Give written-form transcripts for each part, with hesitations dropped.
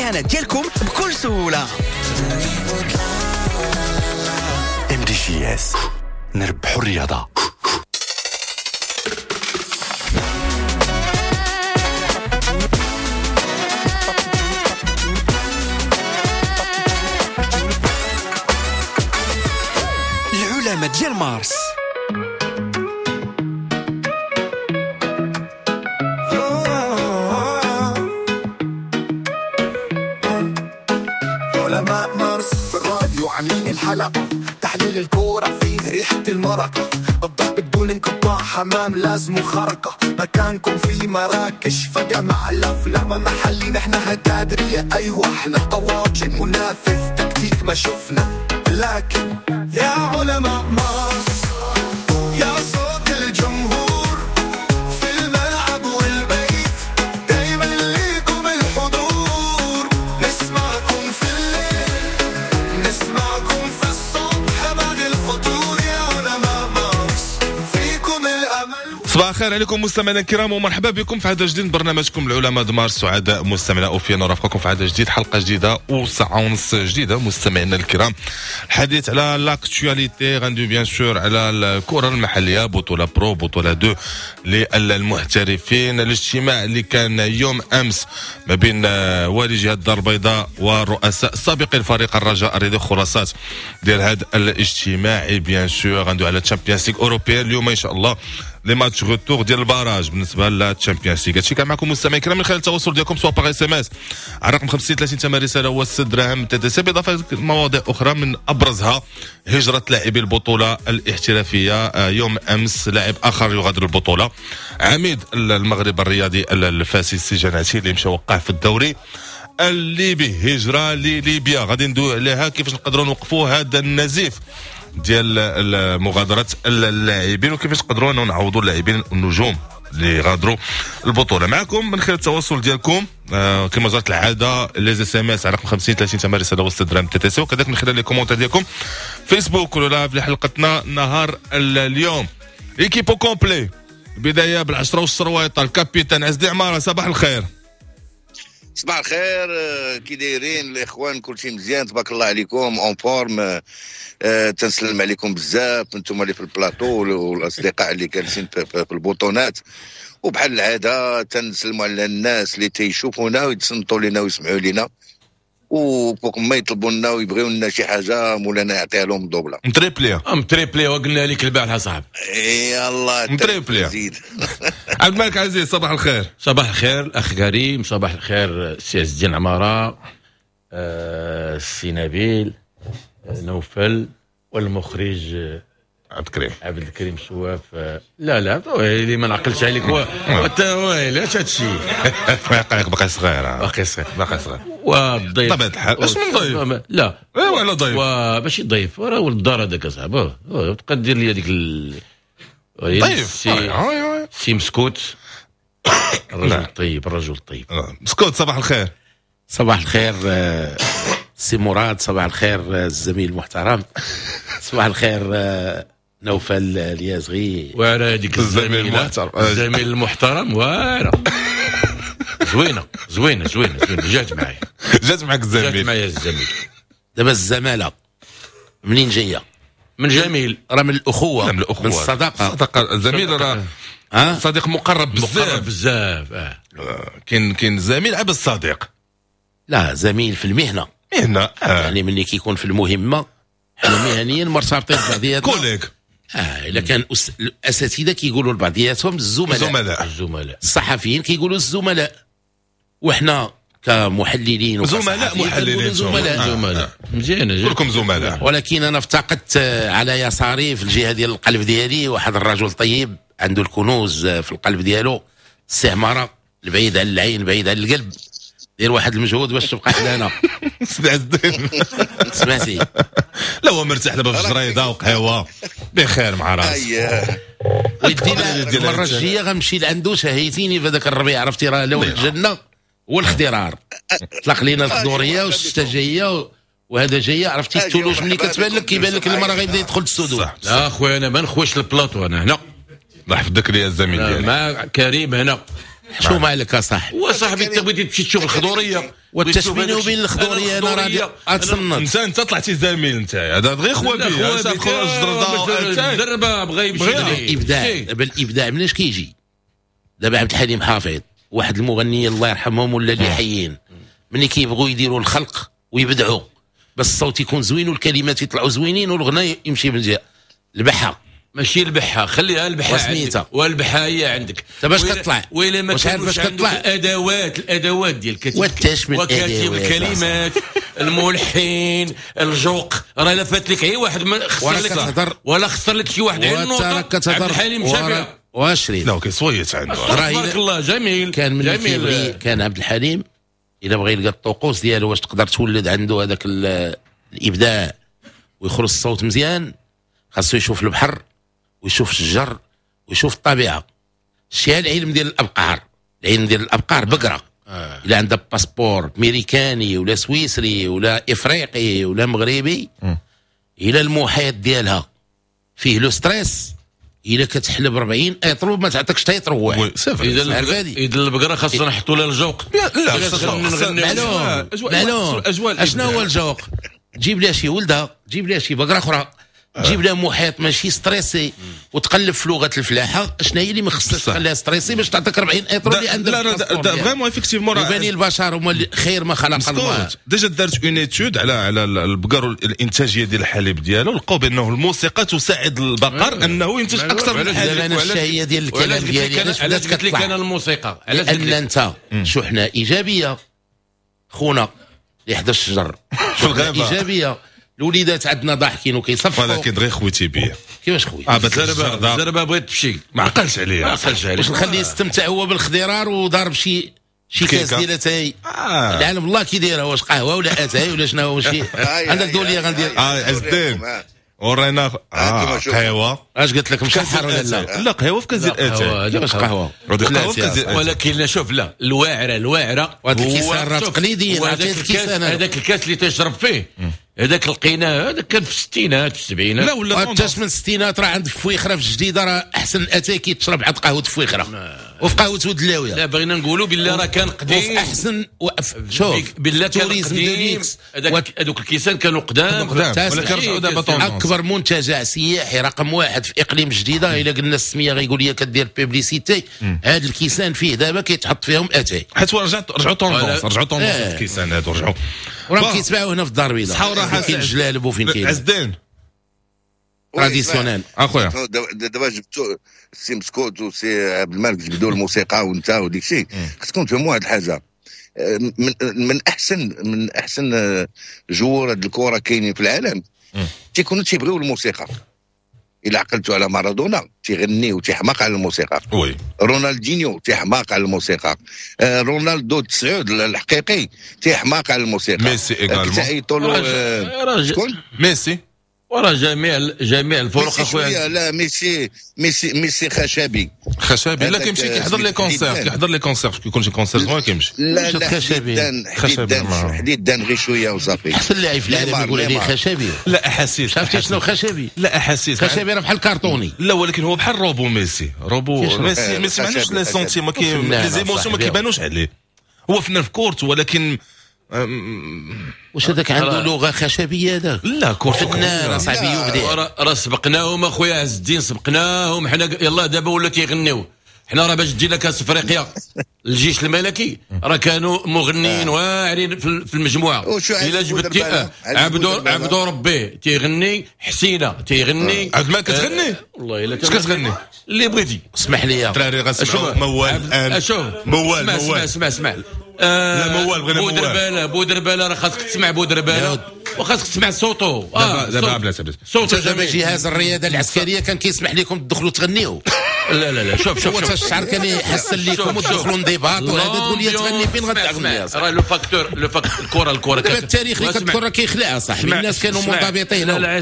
البيانات ديالكم بكل سهولة. MDGS نربحوا الرياضة. العلماء ديال مارس. علماء مارس في الراديو عاملين الحلقة، تحليل الكورة فيه ريحة المرقة، الضرب بدون انقطاع حمام لازم خرقة، مكانكم في مراكش فجمع الأفلام محلي نحن هتادرية أيوة احنا طواجن منافس تكتيك ما شفنا، لكن يا علماء مارس يا صوت الجمهور في الملعب والبيت دايما ليكم الحضور، نسمعكم في الليل نسمعكم في الصبح بعد الفطور، يا علماء مارس فيكم الأمل. صباح الخير عليكم مستمعينا الكرام ومرحبا بكم في عدد جديد من برنامجكم العلماء د مارس. سعداء مستمعينا اوفيا نرافقكم في عدد جديد، حلقه جديده وساعه ونص جديده مستمعينا الكرام. الحديث على لاكتواليتي غندوي بيان سور على الكره المحليه، بطوله برو بطوله 2 للمحترفين. الاجتماع اللي كان يوم امس ما بين والي جهه الدار البيضاء والرؤساء السابقين فريق الرجاء الرياضي خراسات ديال هذا الاجتماع بيان سور غندوي على تشامبيونز ليغ اوروبيان اليوم ان شاء الله لي ماتش غوتور ديال الباراج بالنسبه للتشامبيونز ليغ. هادشي كان معكم مستمعين الكرام من خلال التواصل ديالكم سواء باغ اس ام اس على رقم 35 تم رساله وسد دراهم تدس، بالاضافه لمواضيع اخرى من ابرزها هجره لاعبي البطوله الاحترافيه. يوم امس لاعب اخر يغادر البطوله، عميد المغرب الرياضي الفاسي السجناتي اللي مشى وقع في الدوري الليبي، هجره لليبيا. غادي ندوي عليها كيفاش نقدروا نوقفوا هذا النزيف ديال مغادرة اللاعبين وكيفاش نقدروا نعوضوا اللاعبين النجوم اللي غادروا البطوله. معكم من خلال التواصل ديالكم كما جرت العاده لي اس ام اس على رقم 50 30 تم رساله وسط درهم تي سي، وكذلك من خلال لي كومونتير ديالكم فيسبوك ولا لايف لحلقتنا نهار اليوم. ايكيبو كومبلي بدايه بالعشره والشرويطه، الكابيتان عزدي عماره صباح الخير. صباح الخير، كي دايرين الاخوان؟ كلشي مزيان تبارك الله عليكم اون فورم. تنسلم عليكم بزاف انتم اللي في البلاطو والاصدقاء اللي جالسين في البطونات، وبحال العاده تنسلموا على الناس اللي تيشوفونا ويتصنتوا لنا ويسمعوا لنا، وفوق ما يطلبوا لنا ويبغيو لنا شي حاجه مولانا يعطيها لهم دوبله. متريبلي وقلنا لك البارحه صاحب. يلا متريبلي. زيد. عبد الملك عزيز صباح الخير. صباح الخير الاخ كريم، صباح الخير سي عز الدين عماره، سي نبيل، نوفل، والمخرج عبد الكريم شواف. لا اللي ما نعقلش عليك ويلي اش هادشي باقي صغير باقي صغير والضيف طبيعة الحال. اش من ضيف؟ لا ايوا على ضيف ماشي ضيف، راه ولد الدار هذاك اصاحبي، تبقى دير لي هذيك ضيف سي مسكوت. الرجل الطيب مسكوت صباح الخير. صباح الخير سي مراد، صباح الخير الزميل المحترم، صباح الخير نوفل اليازغي وعلى هذيك الزميل المحترم. وانا زوينه جات معاك الزميل. دابا الزماله منين جايه؟ من جميل، راه من الاخوه، من الصداقه. الزميل راه صديق مقرب بزاف. كاين زميل عبد الصديق، لا زميل في المهنه يعني ملي كيكون في المهمه حنا مهنيا مرتبطين ببعضياتنا كوليك. الا كان الاساتذه كيقولوا لبعضياتهم الزملاء، الصحفيين كيقولوا الزملاء، وحنا كمحللين زملاء مزيان كلكم زملاء. ولكن انا افتقدت على يساري في الجهه ديال القلب ديالي واحد الرجل طيب عنده الكنوز في القلب ديالو، السي عماره، البعيد عن العين بعيد عن القلب، دير واحد المجهود باش تبقى حدانا. سي عز الدين سمعتي؟ لا هو مرتاح دابا في الجريده وقهوه بخير مع راسه. ودينا المره الجايه غنمشي لعندو، شهيتيني في هذاك الربيع، عرفتي راه لو الجنه والاخترار، طلق لينا الخضوريه والشتا جايه وهذا جايه، عرفتي الثلوج ملي كتبان لك كيبان لك المرة غيبدا يدخل السدود. لا خويا انا ما نخويش البلاطو، انا هنا الله يحفظك ليا الزميل ديالي مع كريم هنا شو مالك يا وصاحبي انت بغيتي تمشي تشوف الخضوريه والتشبين وبين الخضوريه انا راه اتصنت. انت طلعتي زميل انت هذا غير خوابي الدربه بغى يمشي بالابداع مناش كيجي. دابا عبد الحليم حافظ واحد المغنيين الله يرحمهم ولا اللي حيين ملي كيبغوا يديروا الخلق ويبدعوا بس الصوت يكون زوين والكلمات يطلعوا زوينين والغناء يمشي بالجهه. البحه ماشي البحه، خليها البحه وسميتها والبحه هي عندك. باش كطلع ويلا ما واش عارف باش كطلع الادوات ديال الكاتب وكاتب الكلمات الملحن الجوق راه لا فات لك غير واحد ولا خسر لك شي واحد غير النوطه. عبد الحليم شابه واشري لا كيصويت عنده تبارك الله جميل. كان من كيبغي كان عبد الحليم الا بغى يلقى الطقوس ديالو واش تقدر تولد عنده هذاك الابداع ويخرج الصوت مزيان، خاصو يشوف البحر ويشوف الشجر ويشوف الطبيعه. الشيء العلم ديال الابقار، العلم ديال الابقار بقره الا عندها باسبور امريكاني ولا سويسري ولا افريقي ولا مغربي الى المحيط ديالها فيه لو ستريس الا كتحلب 40 اطرو ما تعطيكش حتى يتروح. اذا البقره خاصنا نحطوا لها الجوق. لا معلوم اشنو هو الجوق؟ جيب لها شي ولده، جيب لها شي بقره اخرى، جيب لها محيط ماشي ستريسي وتقلب في لغه الفلاحه. اشنا هي اللي ما خصهاش تخليها ستريسي باش تعطيك 40 اطرو اللي عندها. لا فريمون افيكتيفمون بني البشر هما خير ما خلق الله. ديجا دارت اون ايتود على البقر والانتاجيه ديال الحليب ديالو، لقاو بانه الموسيقى تساعد البقر انه ينتج اكثر من الحليب. انا الشهيه ديال الكلام ديالي علاش قلت لك انا الموسيقى؟ لان انت شحنه ايجابيه خونا اللي حدا الشجر في الغابه ايجابيه. الوليدات عندنا ضاحكين وكيصفقوا ولكن غير خويتي بيه. كيفاش خويا؟ زربه بغيت تمشي ما عقلش عليها. واش نخليه يستمتع هو بالخضرار وضارب شي كاس ديال اتاي. العالم الله كي دايرها، واش قهوه ولا اتاي ولا شنو هو شي. عندك تقول لي غندير عز الدين ورينا قهوه. اش قلت لك مشحر ولا لا؟ لا قهوه في كاس ديال اتاي. واش قهوه ولكن شوف لا الواعره وهذا الكيسان راه تقليدي. هذاك الكاس اللي تشرب فيه هذاك لقيناه هذاك كان في الستينات في السبعينات. لا ولا حتى من الستينات راه عند فويخره في الجديده راه احسن اتاي كيتشرب عند قهوه فويخره وفي قهوه ودلاويه. لا بغينا نقولوا بالله راه كان قديم احسن شوف بالله كان قديم. هذوك الكيسان كانوا قدام ولا كيرجعوا دابا. اكبر منتجع سياحي رقم واحد في اقليم جديده الا قلنا السميه غيقول لي كدير بيبليسيتي. هاد الكيسان فيه دابا كيتحط فيهم اتاي. حيت رجعوا طوندونس الكيسان هادو رجعوا وراه كيتباعوا هنا في الدار البيضاء. كاين الجلالب وفين كاين عز الدين تراديسيونيل اخويا. دابا جبتو سي مسكوت وسي عبد الملك جبدوا الموسيقى وانت وديك الشيء. خصكم تفهموا واحد الحاجه. من احسن جوار هاد الكره كاينين في العالم تيكونوا تيبغيو الموسيقى. الا عقلتوا على مارادونا تيغني وتيحماق على الموسيقى. وي رونالدينيو تيحماق على الموسيقى. رونالدو التسعود الحقيقي تيحماق على الموسيقى. ميسي ايغالمون. شكون؟ ميسي وراه جميع الفرق اخويا. لا ميسي خشبي لا كيمشي كيحضر لي كونسير كيكون شي كونسير ما كيمشي. لا حديد غير شويه وصافي. احسن لاعب في العالم يقول عليه خشبي. لا احاسيس. عرفتي شنو خشبي؟ لا احاسيس. خشبي راه بحال كارطوني. لا ولكن هو بحال روبو ميسي ما عندوش لي سونتيمون لي زيموسيون ما كيبانوش عليه. هو فنان في كورت ولكن واش هذاك عنده لغه خشبيه هذاك؟ لا فنان اصاحبي يبدع. راه سبقناهم اخويا عز الدين سبقناهم حنا يلاه دابا ولا تيغنيو. حنا راه باش تجينا كاس افريقيا الجيش الملكي راه كانوا مغنيين واعرين في المجموعه. الا جبتي عبدو ربي تيغني، حسينه تيغني، عبد الملك كتغني والله الا اش كتغني اللي بغيتي. اسمح لي الدراري غنسمعوا موال الان. موال اسمع لا موال بغينا بودرباله راه خاصك تسمع بودرباله وخاصك تسمع صوتو. دابا بلاش صوتو. دابا جهاز الرياضه العسكريه كان كيسمح لكم تدخلوا تغنيو. لا شوف هو الشعر كان يحسن لكم وتدخلوا انضباط وهذا تقول لي تغني فين غتغني. راه لو فاكتور الكره دابا التاريخ اللي كتكون كيخلع صاحبي. الناس كانوا منضبطين. لا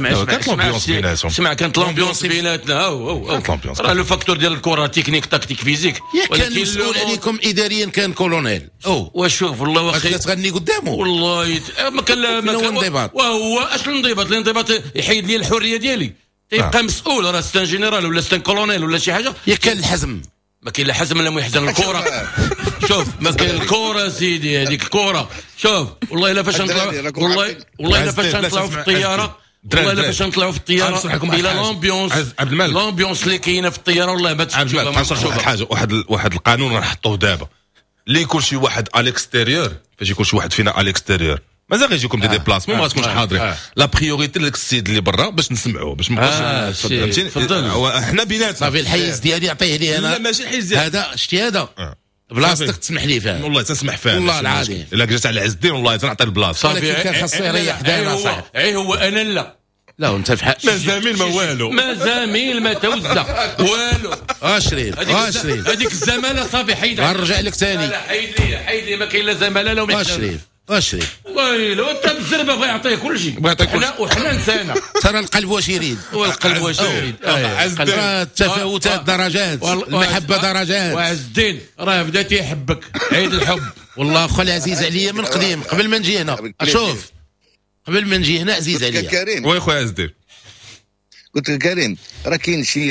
اسمع كانت لامبيونس بيناتنا. راه لو فاكتور ديال الكره تكنيك تكتيك فيزيك. ولكن المسؤول عليكم اداريا كان كولونيل. وشوف والله واخا تغني قدامه والله ما كان وهو اش الانضباط يحيد لي الحريه ديالي. يبقى مسؤول راه ستان جينيرال ولا ستان كولونيل ولا شي حاجه. كان الحزم ما كاين لا حزم ولا يحزن الكره. شوف ما كاين الكره سيدي، هذيك الكره شوف والله الا فاش نطلعوا، والله الا فاش نطلعوا في الطياره، والله الا فاش نطلعوا في الطياره الى لامبيونس اللي كاينه في الطياره والله ما تشوفها. حاجه واحد القانون غنحطوه دابا، اللي يكون شي واحد على الاكستيريور، فاش يكون شي واحد فينا على الاكستيريور مازال غيجيكم دي ديبلاسمون ما غاتكونش حاضرين. لا بريوريتي لك السيد اللي برا باش نسمعوه، باش ما فهمتيني. حنا بيناتنا صافي الحيز ديالي عطيه لي انا. لا ماشي الحيز ديالي هذا، شتي هذا بلاصتك تسمح لي فيها والله تنسمح فيها والله العظيم. الا جات على عز الدين والله تنعطي البلاصه. صافي كان خاصو يريح دانا صاحبي. هو انا لا وانت في حق مازاميل ما والو، مازاميل ما توزع والو. شريف هذيك الزماله صافي حيدها، غنرجع لك ثاني. حيد لي ما كاين لا زماله لا ما شريف والله لو انت بالزربه بغى يعطيه كل شيء، وحنا نسانا ترى القلب واش يريد، والقلب واش يريد. التفاوتات درجات، المحبه درجات. وعز الدين راه بدا تيحبك، عيد الحب والله اخو العزيز عليا من قديم قبل ما نجي هنا. شوف قبل ما نجي هنا عزيز عليا. كريم وي خويا عز الدين، قلت لك كريم راه كاين شي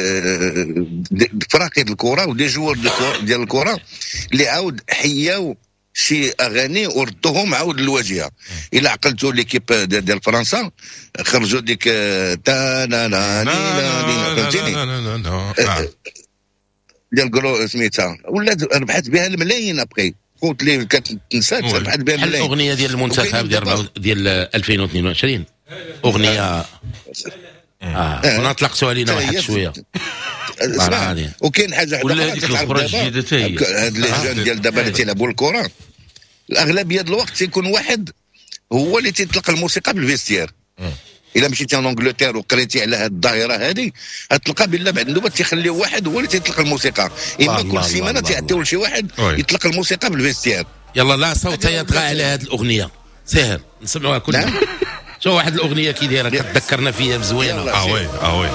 فراقد الكره ودي جوار ديال الكره اللي عاود حياو شي اغاني وردوهم عاود للواجهه. الا عقلتوا ليكيب ديال فرنسا خرجوا ديك تا نا نا نا فهمتيني ديال كرو سميتها، ولا ربحت بها الملايين ابخي قلت لي كتنسات ربحت بها الملايين. الاغنيه ديال المنتخب ديال 2022 اغنيه كنا طلقتوا علينا واحد شويه. وكاين حاجه ولا هذيك الاخرى جديده حتى هي، هاد لي جون ديال دابا اللي تيلعبوا الكره الاغلبيه ديال الوقت تيكون واحد هو اللي تيطلق الموسيقى بالفيستير. الا مشيتي لانجلتير وقريتي على هاد الظاهره هذه غتلقى بلا بعد النوبه تيخليو واحد هو اللي تيطلق الموسيقى، اما كل سيمانه تيعطيو لشي واحد يطلق الموسيقى بالفيستير. يلا لا صوت يطغى على هاد الاغنيه سهل نسمعوها كلنا. شو واحد الاغنيه كي دايره كتذكرنا فيها مزوينه. وي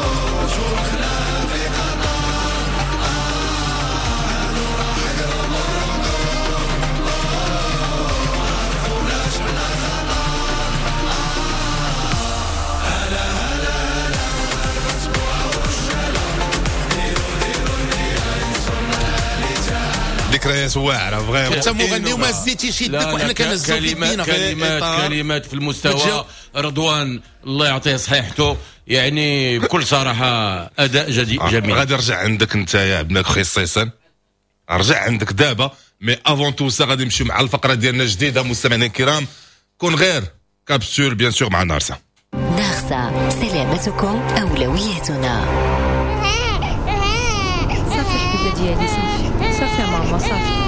ذكريات واعره فريمون. انت مغني وما زيتيش يدك وحنا كنهزوا في يدينا. كلمات في المستوى. رضوان الله يعطيه صحيحته، يعني بكل صراحه اداء جميل. غادي نرجع عندك انت يا ابنك خويا السيسان، رجع عندك دابا. مي افون تو سا غادي نمشيو مع الفقره ديالنا الجديده مستمعينا الكرام. كون غير كابسول بيان سور مع نارسا. نارسا سلامتكم اولويتنا. صافي الحبيبه ديالي صافي ماما صافي.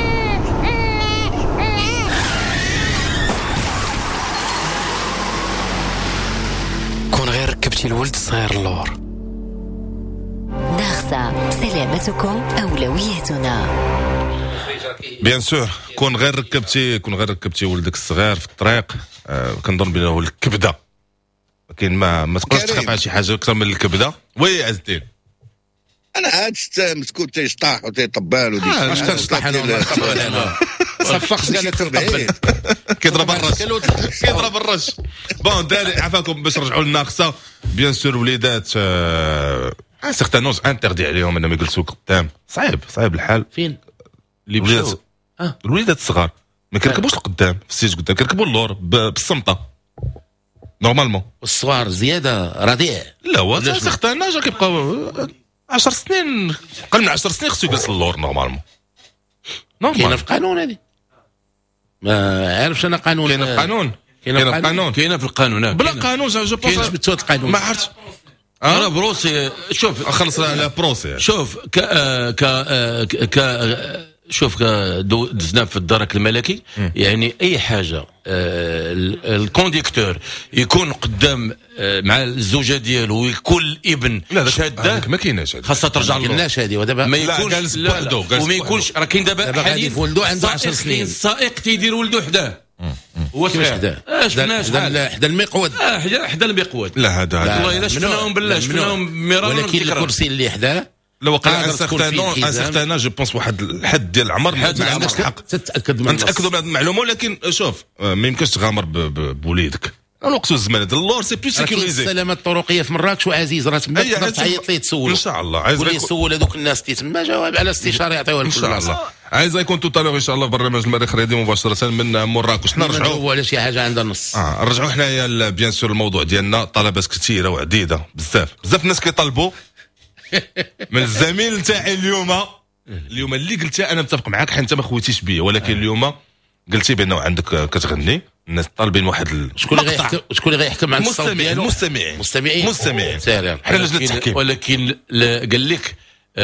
كون غير ركبتي الولد الصغير اللور. نارسا سلامتكم اولويتنا. بيان سور كون غير ركبتي ولدك الصغير في الطريق. كنظن بانه هو الكبده، لكن ما تقدرش تخاف على شي حاجه اكثر من الكبده. وي عز الدين انا عاد مسكوت تيشطاح وتيطبال وديك اش كنشطح انا صفقت قال لك كيضرب الرش. بون داري عفاكم باش نرجعوا للناقصه. بيان سور وليدات ان سيغتان نوج انتردي عليهم انهم يجلسوا قدام. صعيب الحال. فين الوليدات الوليدات الصغار ما كيركبوش القدام في السيج قدام، كيركبوا اللور بالصمته نورمالمون. الصغار زياده رضيع. لا هو سيغتان نوج كيبقاو 10 سنين، قل من 10 سنين خصو يجلس اللور نورمالمون. كاينه في القانون هذه، ما عارفش انا قانون. كاينه في القانون كاينه في القانون بلا قانون جو كاين جبتوا القانون ما عرفتش. انا بروسي شوف خلص على بروسي. شوف شوف دزنا في الدرك الملكي. يعني اي حاجه الكونديكتور يكون قدام مع الزوجه ديالو ويكون الابن شاده ما كايناش خاصها ترجع له. كايناش هذه ودابا ما يكونش وما يكونش. راه كاين دابا حاليا ولدو عنده 10 سنين السائق تيدير ولده حداه. هو كيفاش حداه؟ حدا المقود. حدا المقود. لا هذا والله الا شفناهم بالله شفناهم مرارا. ولكن الكرسي اللي حداه لو قال ان سيغتان جو بونس واحد الحد ديال العمر ما عندكش الحق تتاكد من هذه المعلومه. ولكن شوف ما يمكنش تغامر بوليدك. الوقت والزمان. هذا اللور سي بلو سيكوريزي. السلامه الطرقيه في مراكش وعزيز راه تما تقدر تعيط ليه تسولو ان شاء الله. عايز يسول هذوك الناس اللي تما جواب على استشاره يعطيوها ان شاء الله. عايز يكون توتالور ان شاء الله برنامج المريخ الرياضي مباشره من مراكش. حنا نرجعوا على شي حاجه عندها نص. نرجعوا حنايا بيان سور الموضوع ديالنا. طلبات كثيره وعديده بزاف الناس كيطلبوا من الزميل تاعي اليوم اللي قلتها انا متفق معاك حيت انت ما خويتيش بيا، ولكن اليوم قلتي بانه عندك كتغني الناس طالبين واحد شكون اللي غيحكم على الصوت ديالو؟ المستمعين سير حنا لجنه التحكيم. ولكن قال لك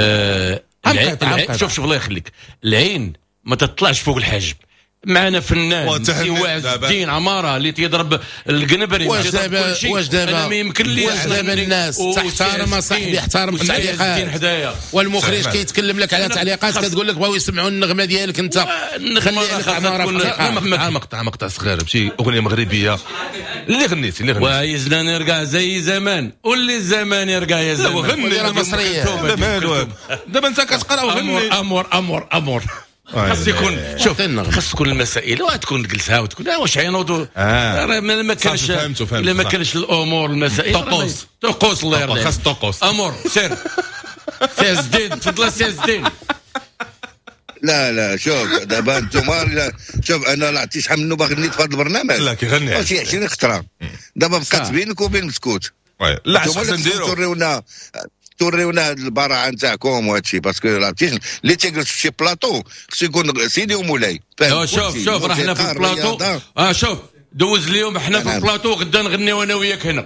شوف الله يخليك، العين ما تطلعش فوق الحاجب. معنا فنان سي عز الدين عماره اللي تيضرب القنبري. واش دابا ما يمكن لي الناس تحترم صاحبي، احترم التعليقات. والمخرج كيتكلم لك على تعليقات كتقول لك بغاو يسمعوا النغمه ديالك انت. مقطع صغير ماشي اغنيه مغربيه اللي غنيتي وعايزنا نرجع زي زمان. واللي الزمان يرجع يا زمان. غني مصريه دابا انت كتقرا وغني. امور خاص يكون شوف خاص تكون المسائل وتكون تجلسها وتكون واش عينوض. ما كانش الا ما كانش الامور المسائل طقوس الله يرضي خاص طقوس امور. سير سي الدين تفضل سي الدين. لا شوف دابا انتم شوف انا لا عرفتي شحال منو باغي نغني في هذا البرنامج. لا كيغني ماشي 20 خطره دابا بقات بينك وبين مسكوت. لا خصنا نديرو توريونا هاد البراعه نتاعكم وهذا الشيء باسكو عرفتي اللي تيجلس في شي بلاطو خصو يكون سيدي ومولاي. شوف راه حنا في البلاطو. شوف دوز اليوم حنا في البلاطو غدا نغنيو انا وياك هنا.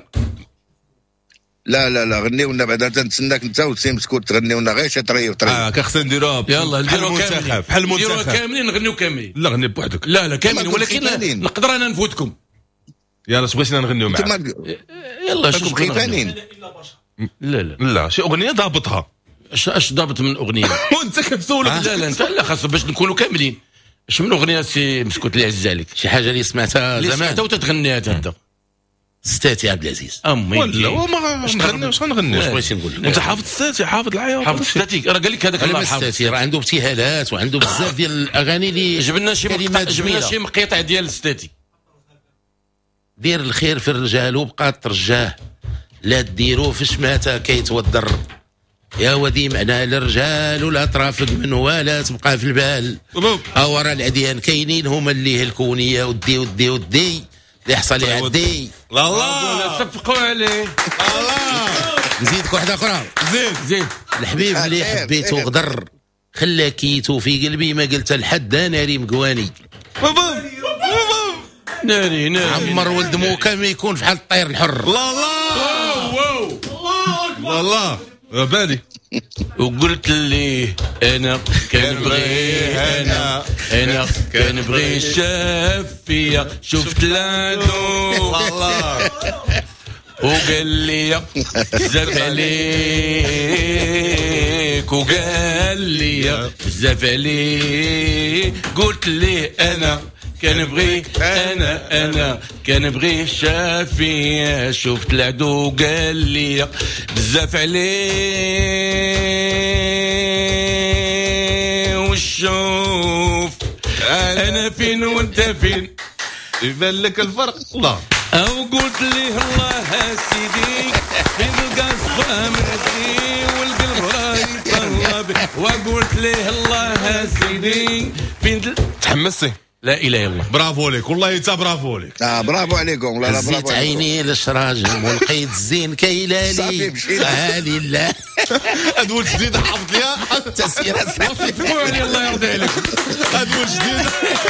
لا غنيونا بعدا تنتسناك انت وسي مسكوت تغنيونا غير شي طريف. كخصنا نديروها يلا نديرو كاملين بحال المنتخب. نديرو كاملين نغنيو كاملين. لا غني بوحدك. لا كاملين ولكن نقدر انا نفوتكم. يلا اش بغيتينا نغنيو معاك. يلا شوف خيفانين. لا شي اغنيه ضابطها. اش ضابط من اغنيه؟ وانت كتسولك. لا انت لا خاص باش نكونوا كاملين. اش من اغنيه سي مسكوت اللي عز عليك؟ شي حاجه اللي سمعتها زمان سمعتها وتتغنيها انت. ستاتي عبد العزيز امي ولا ما نغني واش غنغني. واش بغيتي نقول لك؟ انت حافظ ستاتي حافظ العياط حافظ ستاتي راه قال لك هذاك الله حافظ ستاتي راه عنده ابتهالات وعنده بزاف ديال الاغاني اللي جبنا شي مقيطع ديال ستاتي. دير الخير في الرجال وبقى ترجاه لا ديرو في شماته كيتودر يا ودي معنا الرجال ولا ترافق من ولا تبقى في البال. ورا العديان كاينين هما اللي هلكونيه ودي اللي حصل يعدي. الله صفقوا عليه. الله نزيدك واحده اخرى. زيد الحبيب اللي حبيته غدر خلاكيتو في قلبي ما قلت لحد ناري مقواني. ناري عمر ولد موكا ما يكون في حال الطير الحر. والله بالي وقلت لي انا كنبغي الشافيه شفت العدو والله وقال لي بزاف عليك وقال لي بزاف عليك. قلت لي انا كنبغي الشافيه شفت العدو قال لي بزاف عليه وشوف انا فين وانت فين يبان لك الفرق. الله او قلت لي الله سيدي فين القصه مرتي والقلب راه يطلب وقلت لي الله سيدي فين تحمستي. لا اله الا الله. برافو لك والله انت برافو لك. برافو عليكم والله. برافو زيت عيني للشراجم ولقيت الزين كيلالي هالي لا ادول جديده حافظ ليها التسييره صافي علي الله يرضي عليك. ادول جديده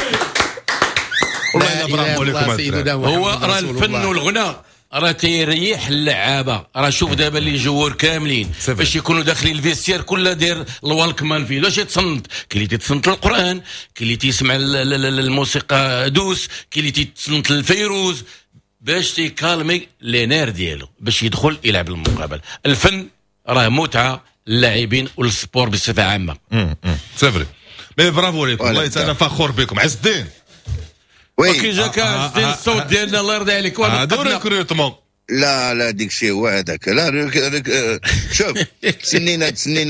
والله برافو لكم. هو راه الفن والغنى راه تيريح اللعابه. راه شوف دابا اللي جوار كاملين باش يكونوا داخلين الفيستير كله داير الوالكمان فيه واش يتصنت. كاين اللي تيتصنت القران، كاين اللي تيسمع الموسيقى دوس، كاين اللي تيتصنت الفيروز باش تيكالمي لي نير ديالو باش يدخل يلعب المقابل. الفن راه متعه للاعبين والسبور بصفه عامه. سافري مي برافو لكم والله انا فخور بكم. عز الدين وي جاك الصوت ديالنا الله يرضي عليك. هذا ريكروتمون. لا ديك شي هو هذاك. لا شوف تسنينا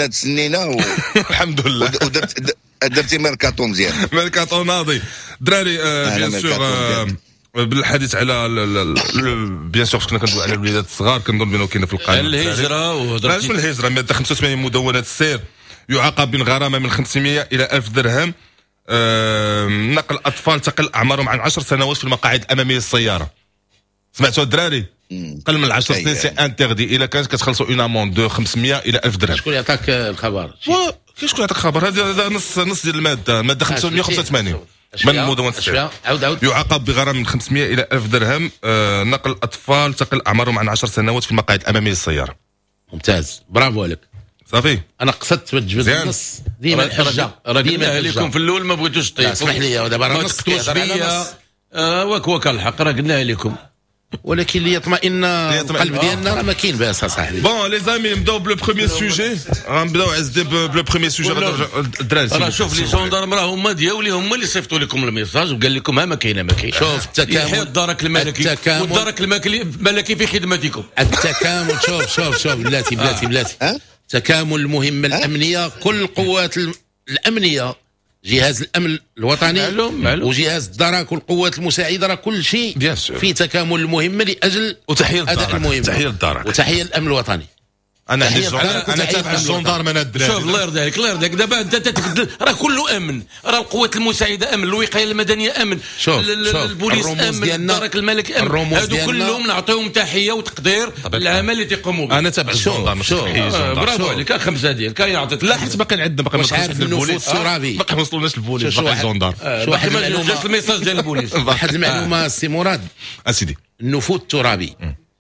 الحمد لله درتي ميركاتو مزيان. ميركاتو ناضي دراري. بيان سور بالحديث على بيان سور كنا كندوي على الوليدات الصغار كنظن بانه كاين في القانون الهجره علاش من الهجره ماده 85 مدونه السير يعاقب بغرامه من 500 الى 1000 درهم. نقل اطفال تقل اعمارهم عن 10 سنوات في المقاعد الاماميه للسياره. سمعتوا الدراري؟ قل من 10 سنين سي انتردي. الا كانت كتخلصوا اون اموند دو 500 الى 1000 درهم. شكون يعطاك الخبر؟ شكون يعطيك الخبر؟ هذا نص ديال الماده 585 من مدونة السير. عاود يعاقب بغرامه من 500 الى 1000 درهم. نقل اطفال تقل اعمارهم عن 10 سنوات في المقاعد الاماميه للسياره. ممتاز، برافو عليك. صافي انا قصدت تجبد النص ديما الحجه. ديما لكم في الاول ما بغيتوش تطيقوا. اسمح لي ودابا راه نص تكتوش بيا. وك الحق راه قلناها لكم، ولكن اللي يطمئن القلب ديالنا راه ما كاين باس صاحبي. بون لي زامي نبداو بلو بروميير سوجي. غنبداو عزدي بلو بروميير سوجي. الدراري راه شوف لي جوندارم راه هما دياولي هما اللي صيفطوا لكم الميساج وقال لكم ها ما كاينه ما كاين. شوف التكامل الدرك الملكي والدرك الملكي في خدمتكم. التكامل شوف بلاتي تكامل المهمه الامنيه. كل القوات الامنيه، جهاز الامن الوطني وجهاز الدرك والقوات المساعده، راه كل شيء في تكامل المهمه لاجل اداء المهمه. تحيه للدرك وتحيه الامن الوطني. انا تابع الجندارم انا الدراري. شوف الله يرضي عليك دابا انت تتبدل. راه كله امن، راه القوات المساعده امن، الوقايه المدنيه امن، البوليس امن، الدرك الملكي امن. هادو كلهم نعطيهم تحيه وتقدير للعمل اللي تيقوموا به. انا تابع الجندارم. برافو عليك. خمسه ديال كاين عطيت. لا حيت باقي عندنا باقي ما عارف البوليس الترابي باقي ما وصلوناش البوليس باقي الجندار. واحد المعلومه جات الميساج ديال البوليس. واحد المعلومه السي مراد اسيدي. النفوذ الترابي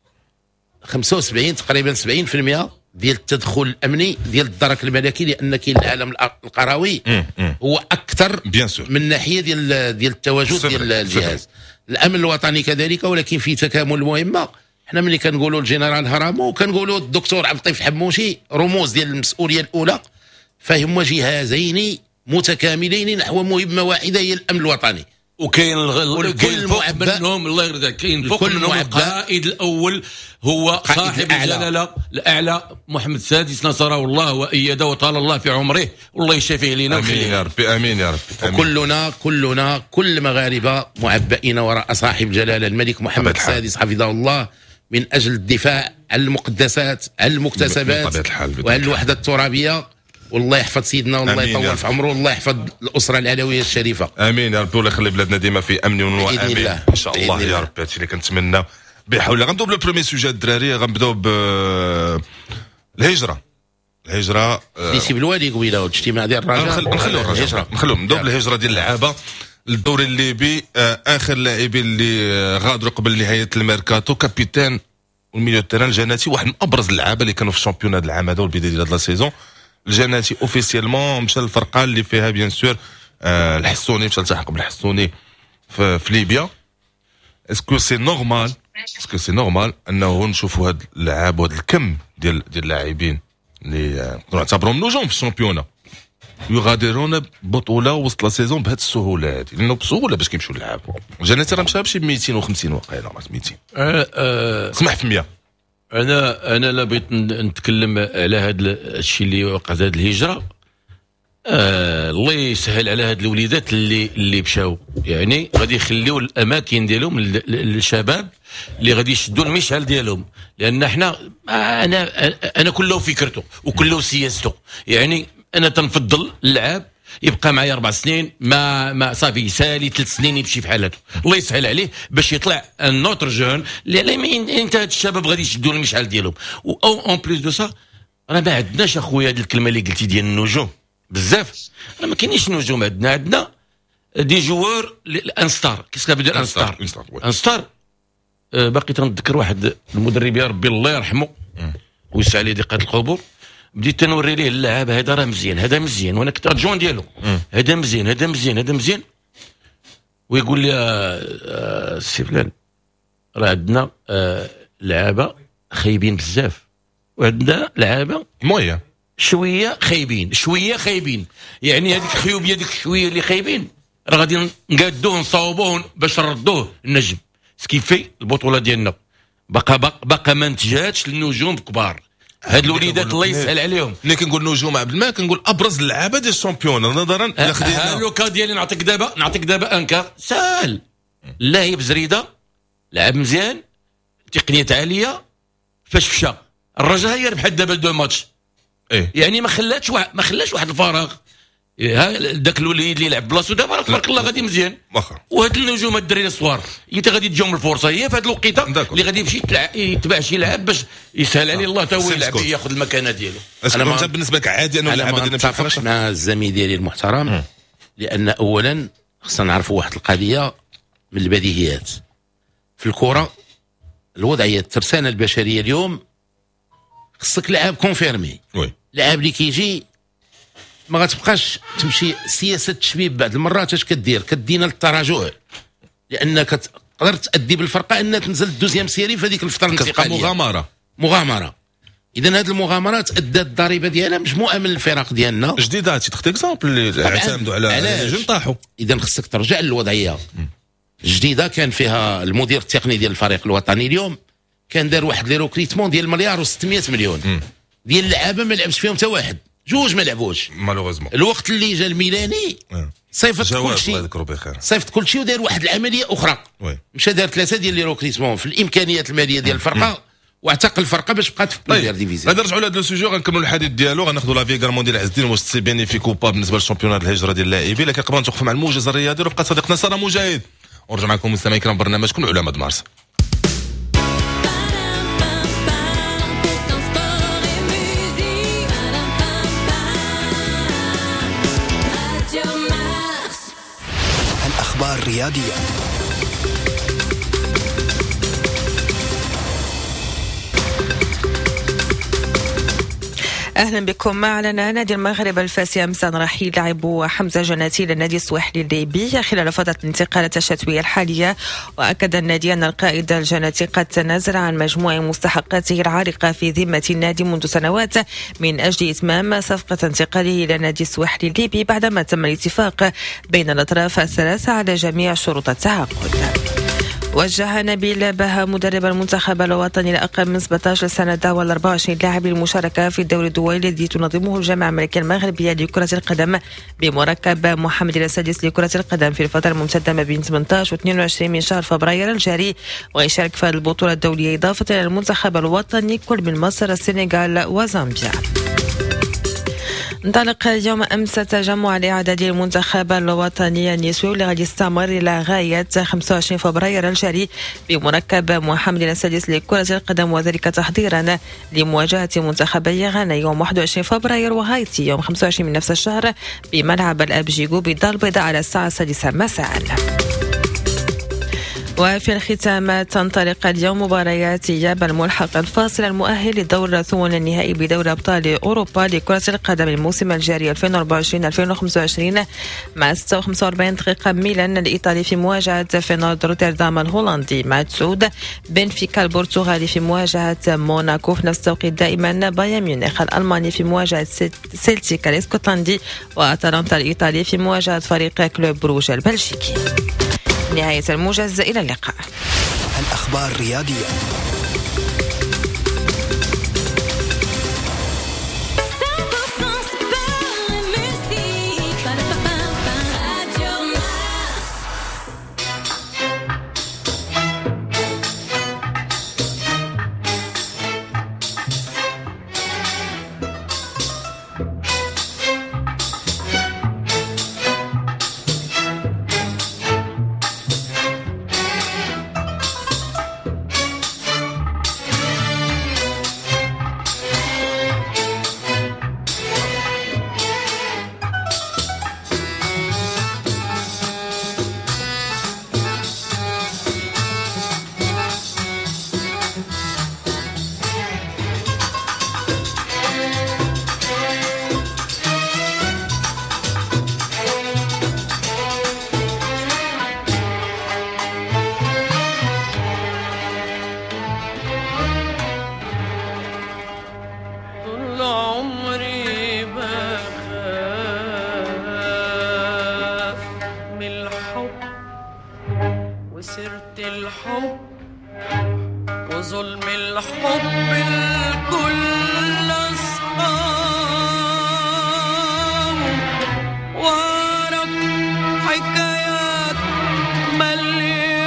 75 تقريبا 70% ديال التدخل الامني ديال الدرك الملكي، لان كاين العالم القروي هو اكثر من ناحيه ديال التواجد ديال الجهاز الامن الوطني كذلك. ولكن في تكامل المهمه. حنا ملي كنقولوا الجنرال هرامو وكنقولوا الدكتور عبد اللطيف حموشي رموز ديال المسؤوليه الاولى، فهما جهازين متكاملين نحو مهمه واحده هي الامن الوطني. وكاين فوق منهم الله يرضيك، كاين فوق منهم القائد الاول هو صاحب الجلاله الاعلى محمد السادس نصره الله وايده وطال الله في عمره والله يشافيه لنا. امين يا ربي امين يا ربي. كلنا كل المغاربه معبئين وراء صاحب الجلاله الملك محمد السادس حفظه الله من اجل الدفاع عن المقدسات، عن المكتسبات وعن الوحده الترابيه. والله يحفظ سيدنا والله يطول في عمره والله يحفظ الاسره العلويه الشريفه. امين يا ربي. والله يخلي بلادنا ديما في امن وامن ان شاء الله يا ربي. هادشي اللي كنتمنى بحول. غنبداو بالبروميير سوجي الدراري. غنبداو بالهجره. الهجره ديتي بالوالي قبيله والاجتماع ديال الرجاء. نخليو نبداو بالهجره ديال اللعابه. الدوري الليبي اخر لاعبين اللي غادروا قبل نهايه الميركاتو كابيتان والميليو تيران الجناتي، واحد من ابرز اللعابه اللي كانوا في الشامبيون هذا العام هذا والبدايه ديال هذا لا سيزون. الجناتي اوفيسيالمون مشى للفرقه اللي فيها بيان سور الحسوني، مشى التحق بالحسوني في ليبيا. اسكو سي نورمال انه نشوفوا هاد اللعاب وهاد الكم ديال اللاعبين اللي نعتبرهم نجوم في الشامبيونا يغادرون بطوله وسط لا سيزون بهذه السهوله هذه؟ لانه بسهوله باش كيمشيو للعابوا. الجناتي راه مشى بشي 250 واقيلا 200 سمح في 100. انا لا بغيت نتكلم على هذا الشيء اللي وقع هذه الهجره. الله يسهل على هاد الوليدات اللي مشاو، يعني غادي يخليو الاماكن ديالهم للشباب اللي غادي يشدوا المشعل ديالهم. لان احنا انا كله فكرته وكله سياسته. يعني انا تنفضل اللعاب يبقى معايا 4 سنين ما صافي يسالي 3 سنين يمشي في حالته. الله يسهل عليه باش يطلع النوتر جون اللي انت هاد الشباب غادي يشدوا المشعل ديالهم. او اون بليس دو سا راه ما عندناش اخويا هاد الكلمه اللي قلتي ديال النجوم بزاف. راه ما كاينيش نجوم عندنا دي جوار الانستار. كيسكا بدو انستار باقي تنذكر واحد المدرب يا ربي الله يرحمه ويسع عليه دقه القبور. بديت تنوري ليه اللاعب هذا راه مزيان، هذا مزيان، وانا كنت ادجون ديالو، هذا مزيان هذا مزيان هذا مزيان. ويقول لي السي فلان راه عندنا لعابه خايبين بزاف وعندنا لعابه مويه شويه خايبين. يعني هذيك الخيوبيه ديك شويه اللي خايبين راه غادي نقادوه نصاوبوه باش نردوه النجم. سكيفي البطوله ديالنا بقى ما انتجاتش للنجوم كبار. هاد الوليدات الله يسهل عليهم. ملي كنقول نجوم عبد الماء كنقول ابرز اللعابه ديال الشامبيون نظرا لوكا ديالي نعطيك دابا انكار سهل. لاعب زريده، لعب مزيان، تقنيات عاليه. فاش مشى الرجاء هي ربحت دابا 2 ماتش. يعني ما خلاش واحد الفراغ. ذاك الوليد اللي لعب بلاصتو دابا تبارك الله غادي مزيان. وهاد النجوم الدراري الصوار انت غادي تجيهم الفرصه هي في هاد الوقيته اللي غادي يمشي يتبع شي لاعب باش يسهل عليه الله تا هو يلعب ياخذ المكانه ديالو. انت بالنسبه لك عادي انه اللاعب غادي يمشي نتفق مع الزميل ديالي المحترم، لان اولا خصنا نعرفوا واحد القضيه من البديهيات في الكره. الوضعيه الترسانه البشريه اليوم خصك لاعب كونفيرمي. لاعب اللي كيجي ما غتبقاش تمشي سياسه التشبيب. بعض المرات اش كدينا للتراجع، لانك تقدر تادي بالفرقه انها تنزل الدوزيام سيري في هذيك الفتره الانتقاليه. مغامره. اذا هذه المغامرات ادت الضريبه ديالها مجموعه من الفرق ديالنا جديده. تاخذ اكزامبل اللي اعتمدوا على نجم طاحوا. اذا خصك ترجع للوضعيه جديده. كان فيها المدير التقني ديال الفريق الوطني اليوم كان دار واحد لي روكريتمون ديال 1,600,000,000 ديال اللعابه ما لعبش فيهم حتى واحد، 2 ما لعبوش مالوغوزمون. الوقت اللي جا الميلاني صيفط كل شيء ودار واحد العمليه اخرى. مشى دار 3 ديال لي روكريتمون في الامكانيات الماليه ديال الفرقه واعتق الفرقه باش بقات في بليزير ديفيزيون. غادي نرجعوا لهذا السوجي غنكملوا الحديث ديالو. غناخذوا لا فيغارمون ديال عز الدين واش سي بينيفيك با بالنسبه للشامبيونات الهجره ديال اللاعبين. لكن قبل نتوقف مع الموجز الرياضي رفقه صديقنا ساره مجاهد ونرجع معكم مستمعين الكرام برنامجكم على مد مارس. الأخبار الرياضية. اهلا بكم. اعلن نادي المغرب الفاسي امس عن رحيل لاعب حمزه جناتي للنادي السواحلي الليبي خلال فتره الانتقالات الشتويه الحاليه. واكد النادي ان القائد الجناتي قد تنازل عن مجموع مستحقاته العارقه في ذمه النادي منذ سنوات من اجل اتمام صفقه انتقاله الى النادي السواحلي الليبي بعدما تم الاتفاق بين الاطراف الثلاثه على جميع شروط التعاقد. وجه نبيل بها مدرب المنتخب الوطني لأقل من 17 سنة دعوة ل 24 لاعب للمشاركة في الدوري الدولي الذي تنظمه الجامعة الملكية المغربية لكرة القدم بمركب محمد السادس لكرة القدم في الفترة الممتدة ما بين 18 و 22 من شهر فبراير الجاري. ويشارك في البطولة الدولية إضافة إلى المنتخب الوطني كل من مصر السنغال وزامبيا. انطلق يوم أمس تجمع لإعداد المنتخب الوطني النسوي واللي غادي يستمر إلى غاية 25 فبراير الجاري بمركب محمد السادس لكرة القدم، وذلك تحضيرا لمواجهة منتخبي غانا يوم 21 فبراير وهايتي يوم 25 من نفس الشهر بملعب الأبجيغو بالدار البيضاء على الساعة 6 مساء. وفي الختام تنطلق اليوم مباريات إياب الملحق الفاصل المؤهل للدور الثمن النهائي بدوري أبطال أوروبا لكرة القدم الموسم الجاري 2024-2025 مع 46 دقيقة. ميلان الإيطالي في مواجهة فينورد روتردام الهولندي، مع تسعود بنفيكا البرتغالي في مواجهة موناكو في نفس التوقيت دائما بايرن ميونخ الألماني في مواجهة سيلتيك الاسكتلندي، وأتلانتا الإيطالي في مواجهة فريق كلوب بروج البلجيكي. نهاية الموجز، إلى اللقاء. الأخبار الرياضية. حكايات ملي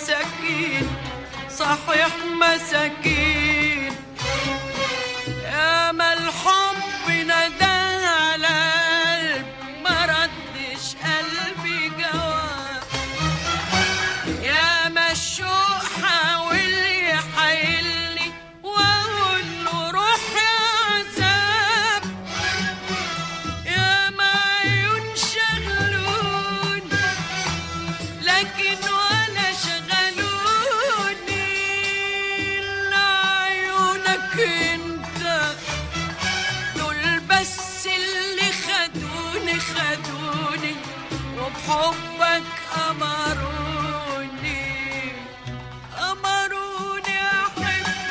مساكين صحيح مساكين يا ما الحب ندى على قلب ما ردش قلبي جواب يا ما الشوق حاول يحايلني واقول له روح يا عذاب يا ما عيون شغلوني لكن ولا شغلوني إلا عيونك انت دول بس اللي خدوني وبحبك أمروني أحب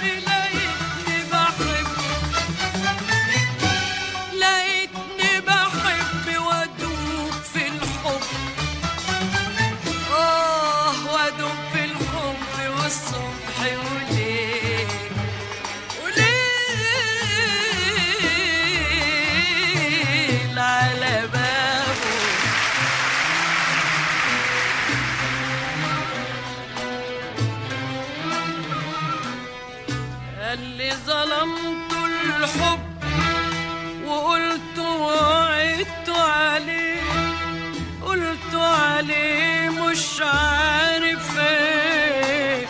لقيتني بحب وأدوب في الحب وأدوب في الحب والصبح وليل على بابه اللي ظلمت الحب وقلت وعدت عليه مش عارف ايه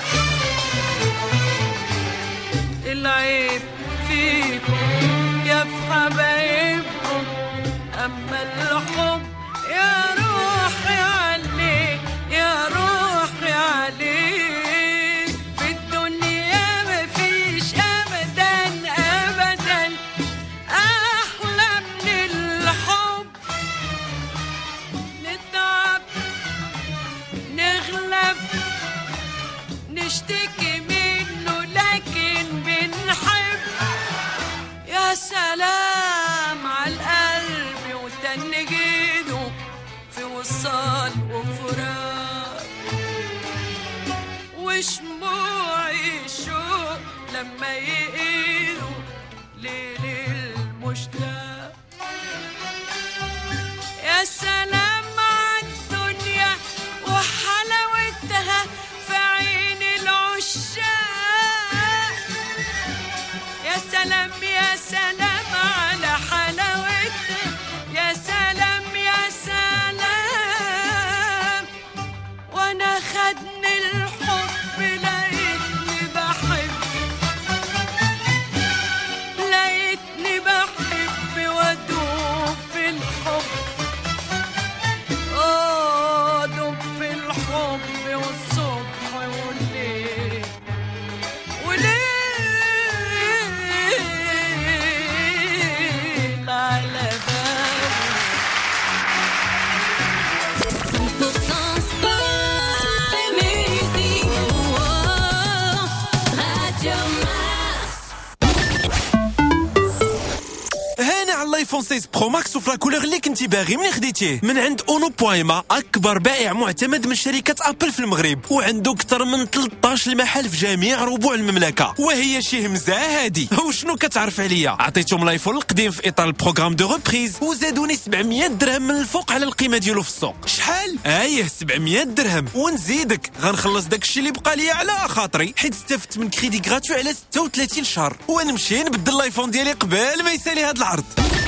العيب فيكم يا في حبايبكم اما الحب يا روحي عليه يا روحي عليه في الدنيا مفيش ابدا احلى من الحب نتعب نغلب نشتكي منه لكن بنحب يا سلام على القلب وتنجيده في وصال وفراق وشموعي الشوق لما يقيدوا ليل المشتاق يا سلام على الدنيا وحلاوتها في عين العشاق يا سلام على حلاوتها يا سلام وانا خدني الحب لقيتني بحب وادوب في الحب دوب في الحب والصبح والليل على بابه الايفون 16 برو ماكس وفلا كولور اللي كنتي باغي منين خديتيه من عند اونو بويما اكبر بائع معتمد من شركه ابل في المغرب وعنده اكثر من 13 المحل في جميع ربوع المملكه وهي شي همزه هادي وشنو كتعرف عليا عطيتهم الايفون القديم في اطار البروغرام دو ريبريز وزادوني 700 درهم من الفوق على القيمه ديالو في السوق شحال 700 درهم ونزيدك غنخلص داكشي اللي بقى ليا على خاطري حيت استفدت من كريدي غراتوي على 36 شهر ونمشي نبدل الايفون ديالي قبل ما يسالي هاد العرض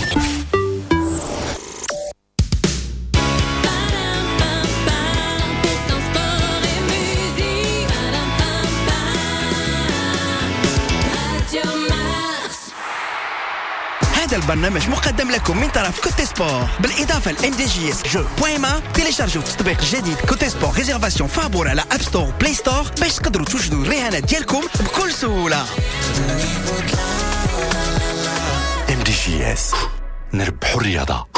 هذا البرنامج مقدم لكم من طرف كوتي سبور بالإضافة ل MDJS جو بويما تيليشارجوا تطبيق جديد كوتي سبور ريزيرفاسيون فابور على اب ستور بلاي ستور باش تقدروا توجدوا الرهانات ديالكم بكل سهولة. MDJS نربحوا الرياضة.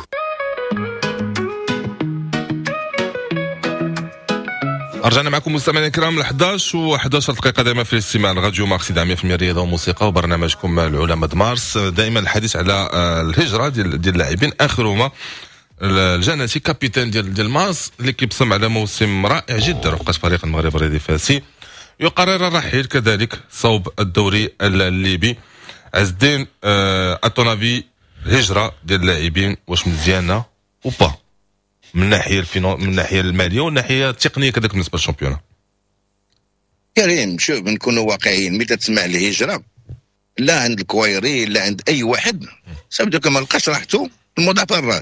رجعنا معكم مستمعينا الكرام ل 11 دقيقة دائما في الاستماع لراديو ماركس 100% رياضة وموسيقى وبرنامجكم العلماء مارس دائما الحديث على الهجرة ديال اللاعبين آخرهما الجناتي كابيتان ديال مارس اللي كيبصم على موسم رائع جدا رفقة فريق المغرب الرياضي فاسي يقرر الرحيل كذلك صوب الدوري الليبي. عز الدين اتونافي الهجرة ديال اللاعبين واش مزيانة وبا من الناحيه الماليه والناحيه التقنيه كذلك بالنسبه للشامبيون؟ كريم شوف نكونوا واقعيين، متى تسمع الهجره لا عند الكويري لا عند اي واحد سبدو كما لقاش راحته في الموضع فين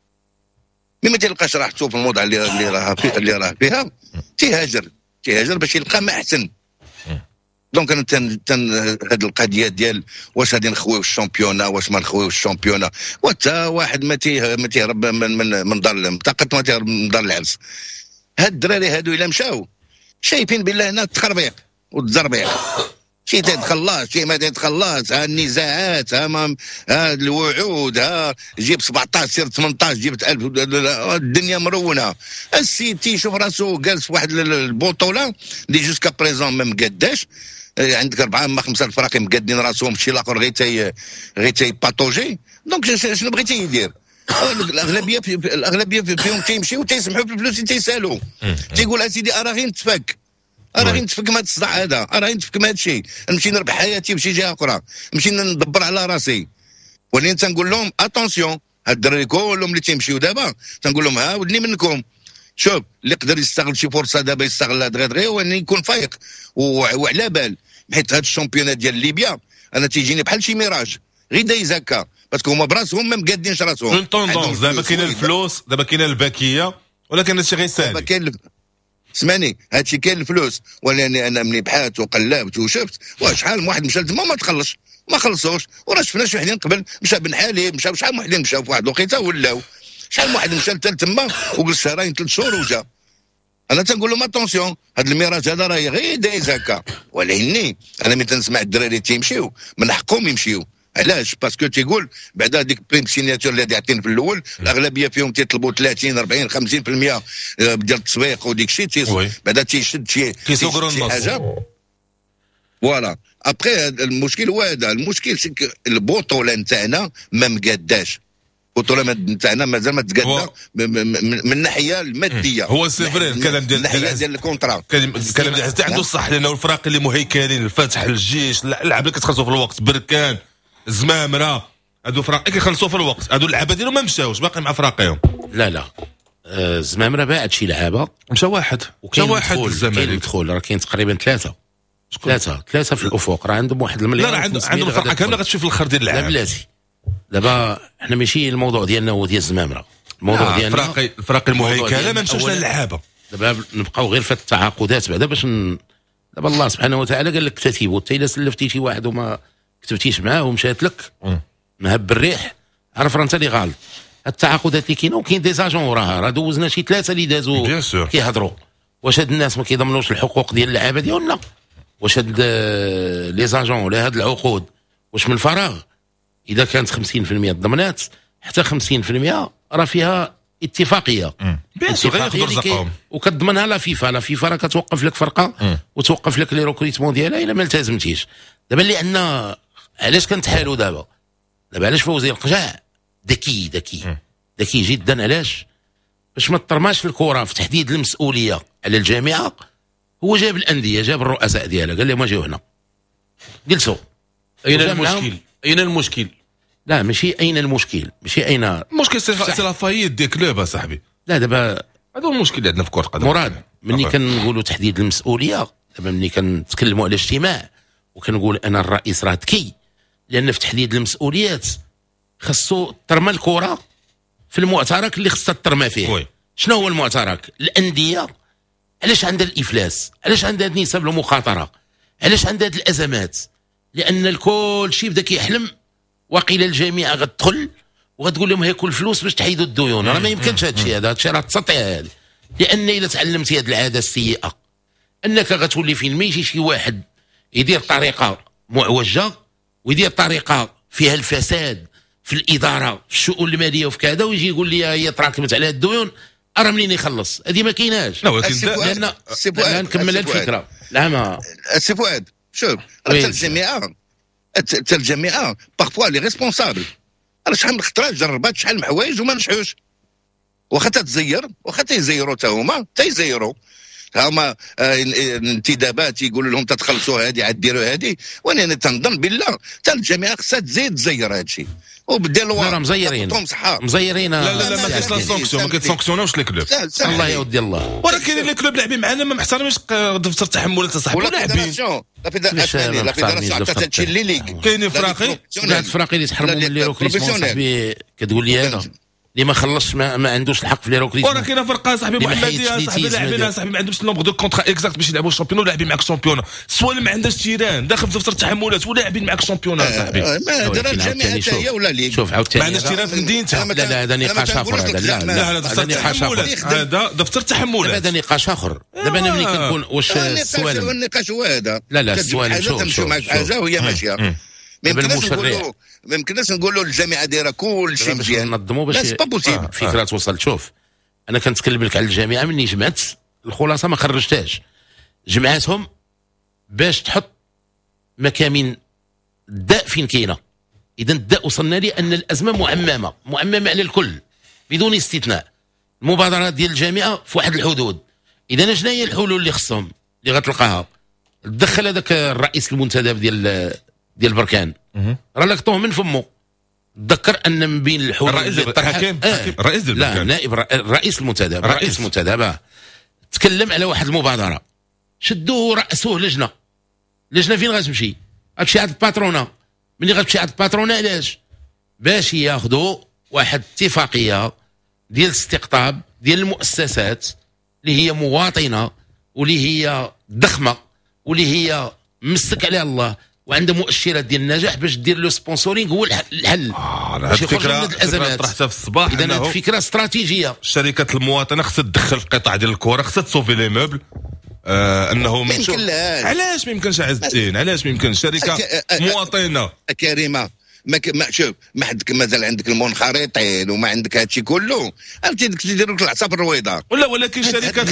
ما تلقاش راحته في الموضع اللي راه فيها تيهاجر باش يلقى ما احسن. دونك انا هاد القضيه ديال واش غادي نخويو الشامبيونا واش ما نخويو الشامبيونا، وتا واحد ما تيهرب من دار بطاقه ما تيهرب من دار العرس. هاد الدراري هادو الا مشاو شايفين بالله هنا التخربيق والتزربيق، شي تيدخلاش شي ما تيدخلاش، ها النزاعات ها الوعود، ها جيب 17 سير 18 جبت 1000، الدنيا مرونه. السيد تيشوف راسو جالس في واحد البطوله اللي جوسكا بريزون ما مقداش، عندك 4 ما 5 الفراقي مقادين راسهم، شي لاخر غير تي باتوجي. دونك شنو بغيتي يدير؟ الاغلبيه فيهم تيمشيو تيسمحوا في الفلوس تيسالوا، تيقول اسيدي راه غير نتفك، راه غير نتفك من هذا الصداع هذا، راه غير نتفك من هذا الشيء، نمشي نربح حياتي بشي جهه اخرى، نمشي ندبر على راسي. ولكن تنقول لهم اتونسيون، هاد الدراري كلهم اللي تيمشيو دابا تنقول لهم ها ودني منكم، شوف اللي يقدر يستغل شي فرصه دابا يستغلها دغيا وان يكون فايق وعلى بال، حيت هاد الشامبيونات ديال ليبيا انا تيجيني بحال شي ميراج غير دايز هكا، باسكو هما براسهم ما مقادينش راسهم. اون طوندونس دابا كاينه الفلوس، دابا كاينه الباكيه، ولكن هادشي غير ساهل. دابا كاين سمعني هادشي كاين الفلوس، ولاني انا ملي بحثت وقلبت وشفت وشحال واحد مشى لتما ما خلصوش، وراه شفنا شي وحدين قبل مشى بن حليب، مشى شحال من وحدين مشاو في واحد الوقيته ولاو، شحال من واحد مشى لتما وجلس شهرين 3 شهور وجا. انا تنقول لهم اتونسيون هاد الميراج هذا راه غير دايز هكا، ولكن انا ملي تنسمع الدراري تيمشيو من حقهم يمشيو. علاش؟ باسكو تيقول بعد هذيك بريم سيناتور اللي عطيتين في الاول الاغلبيه فيهم تيطلبوا 30 40 50% ديال التسويق وديك الشيء، بعدا تيشد شي حاجه. فوالا ابخي المشكل هو هذا، المشكل سك البطوله نتاعنا ما مقاداش، البطوله نتاعنا مازال ما تقادنا من الناحيه الماديه. هو سي فري الكلام ديال الكونترا، الكلام ديال حتى عنده الصح، لانه الفراق اللي مهيكلين الفتح الجيش اللعب اللي كتخلصوا في الوقت، بركان زمامره هادو فراقي كيخلصوا في الوقت، هادو اللعابه ديالهم ما مشاوش باقي مع فراقيهم. لا زمامره باعت شي لعابه، مشى واحد الزمالك يدخل، راه كاين تقريبا ثلاثه في الافق، راه عندهم واحد المليون. لا عندهم الفرقه كامله غتمشي في الاخر ديال اللعب. لا بلاتي دابا حنا ماشي الموضوع ديالنا هو ديال الزمامره، الموضوع ديالنا الفراقي المهيكله ما مشاوش للعابه. دابا نبقاو غير في التعاقدات بعدا باش دابا الله سبحانه وتعالى قال لك كتاتيب، حتى الا سلفتي شي واحد وما كتبتيش معاه ومشات لك مهب الريح، عرف راه انت اللي غالط. التعاقدات اللي كاينه وكاين دي زاجون وراها، راه دوزنا شي 3 اللي دازوا كيهضروا. واش هاد الناس ما كيضمنوش الحقوق ديال اللعابه ديالنا؟ واش هاد لي زاجون ولا هاد العقود واش من الفراغ؟ اذا كانت 50% ضمنات، حتى 50% راه فيها اتفاقيه وكتضمنها لا فيفا راه كتوقف لك فرقه وتوقف لك لي ريكروتمون ديالها الا ما التزمتيش. دابا اللي عندنا علاش كنتحالوا دابا علاش فوزي القجاع ذكي جدا، علاش؟ باش ما تطرماش الكره في تحديد المسؤوليه على الجامعه. هو جاب الانديه، جاب الرؤساء ديالها، قال لهم اجيو هنا، جلسوا. اين المشكل؟ لا ماشي اين المشكل، المشكل سي لا فايت دي كلوب اصاحبي. لا دابا هذا هو المشكل اللي عندنا في كره القدم. مراد ملي كنقولوا تحديد المسؤوليه، دابا ملي كنتكلموا على اجتماع وكنقول انا الرئيس راه ذكي، لان في تحديد المسؤوليات خصو ترمى الكره في المعترك اللي خصها ترمى فيه. شنو هو المعترك؟ الانديه علاش عندها الافلاس؟ علاش عندها هاد نسب المخاطره؟ علاش عندها هاد الازمات؟ لان الكل شي بدا كيحلم وقيل الجامعه غتدخل وغتقول لهم هاكل الفلوس باش تحيدوا الديون. راه ما يمكنش هذا الشيء، هذا الشيء راه تسطيع هذا. لان اذا تعلمتي هذه العاده السيئه انك غتولي فين ما يجي شي واحد يدير طريقه معوجه ويدير طريقه فيها الفساد في الاداره في الشؤون الماليه وفي كذا، ويجي يقول لي هي تراكمت على الديون، راه منين يخلص؟ هذه ما كايناش. لان نكمل الفكره. لا ما السي فؤاد شوف الجامعه بارفوا لي ريسبونسابل، راه شحال من خطره جربات شحال من حوايج وما نجحوش، واخا تتزير واخا تيزيروا حتى هما تيزيروا. هما انتدابات يقولوا لهم تتخلصوا هذه عاد ديروا هذه، وانا تنظن بالله حتى الجامعه خصها تزيد تزير هذا الشيء وبدل راه مزيرين لا ما كاينش لا سونكسيون، ما كيتسونكسيونوش لي كلوب. الله يا ودي الله. ولكن لي كلوب لاعبين معنا ما محترمينش دفتر التحملات اصاحبي لاعبين. لا فيدراسيون عطات هادشي اللي ليك كاينين فراقي الفراقي اللي تحرموا من لي روكريسمون صاحبي كتقول لي انا اللي ما خلصش ما عندوش الحق في لي روكريسمون. ولكن فرقه صاحبي محمديه صاحبي لاعبين صاحبي ما عندهمش النومبر دو كونترا اكزاكت باش يلعبوا الشامبيون ولاعبين معك الشامبيون، سواء ما عندهاش تيران داخل في دفتر التحملات ولاعبين معك الشامبيون صاحبي. ما درا الجامعه حتى هي ولا ليك. شوف عاوتاني ما عندهاش تيران في مدينتها. لا هذا نقاش اخر هذا. لا دفتر التحملات هذا دفتر التحملات. هذا نقاش اخر. دابا انا ملي كنكون واش السؤال النقاش هو هذا. لا السؤال شوف حاجه وهي ماشيه. ما يمكنناش نقولوا الجامعه دايره كل شيء مزيان ننظموا باش فكره توصل. شوف انا كنتكلم لك على الجامعه مني جمعت الخلاصه ما خرجتهاش، جمعاتهم باش تحط مكامن الداء فين كاينه. اذا الداء وصلنا لي ان الازمه معممه على الكل بدون استثناء. المبادرات ديال الجامعه في واحد الحدود. اذا شنو هي الحلول اللي خصهم اللي غتلقاها؟ تدخل هذاك الرئيس المنتدب ديال بركان راه لقطوه من فمه. تذكر ان من بين الحلول الرئيس ديال لا نائب الرئيس المنتدب رئيس المنتدب تكلم على واحد المبادره، شدوه راسوه لجنه فين غتمشي؟ غتمشي عند الباترونه. ملي غتمشي عند الباترونه علاش؟ باش ياخذوا واحد اتفاقيه ديال استقطاب ديال المؤسسات اللي هي مواطنه واللي هي ضخمه واللي هي مسك عليها الله وعنده مؤشرات ديال النجاح باش دير له سبونسورينغ هو الحل. باش يخرج من الازمات. طرحتها في الصباح. اذا هذه فكره استراتيجيه. الشركات المواطنه خصها تدخل في القطاع ديال الكره، خصها تصوفي لي موبل. انه علاش ما يمكنش عز الدين؟ علاش ما يمكنش شركه مواطنه كريمه شوف ما عندك مازال عندك المنخرطين وما عندك هادشي كله، عرفتي تديروا لك العصا بالرويضه. ولكن شركات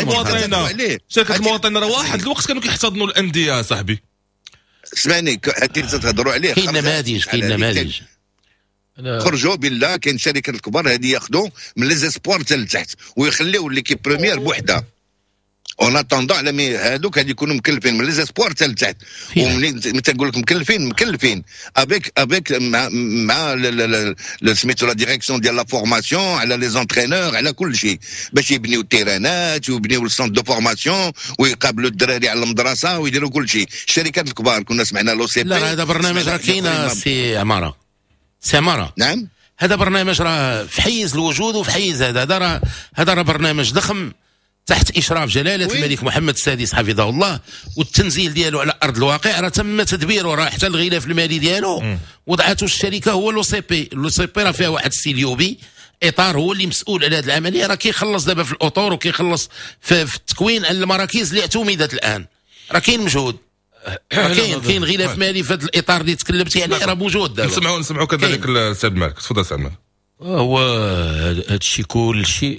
المواطنه راه واحد الوقت كانوا كيحتضنوا الانديه صاحبي. اسمعني هادي تهضروا عليه كاين نماذج خرجوا بالله. كاين شركات الكبار هذه ياخذوا من لي زيسبوار حتى لتحت ويخليو ليكيب بريمير بوحدها. اون اتوندون على مي هادوك غادي يكونوا مكلفين من لي زيسبوار حتى لتحت. ومنين تنقول لك مكلفين افيك مع سميتو لا ديريكسيون ديال لا فورماسيون على لي زونترينور على كل شيء باش يبنيو التيرانات ويبنيو السونت دو فورماسيون ويقابلوا الدراري على المدرسه ويديروا كل شيء. الشركات الكبار كنا سمعنا لو سي بي. لا هذا برنامج راه كاين سي عماره. نعم هذا برنامج راه في حيز الوجود وفي حيز هذا راه برنامج ضخم تحت إشراف جلالة الملك محمد السادس حفظه الله، والتنزيل ديالو على أرض الواقع راه تم تدبيره. راه حتى الغلاف المالي ديالو وضعته الشركة هو لو سي بي راه فيها واحد السيليوبي إطار هو اللي مسؤول على هذه العملية. راه كيخلص دابا في الأطور وكيخلص في التكوين على المراكز اللي اعتمدت الآن. راه كاين مجهود، كاين غلاف مالي في هذا الإطار اللي تكلمتي عليه راه موجود دابا. نسمعوا كذلك السيد مالك. تفضل سيد مالك. هو هادشي كل شيء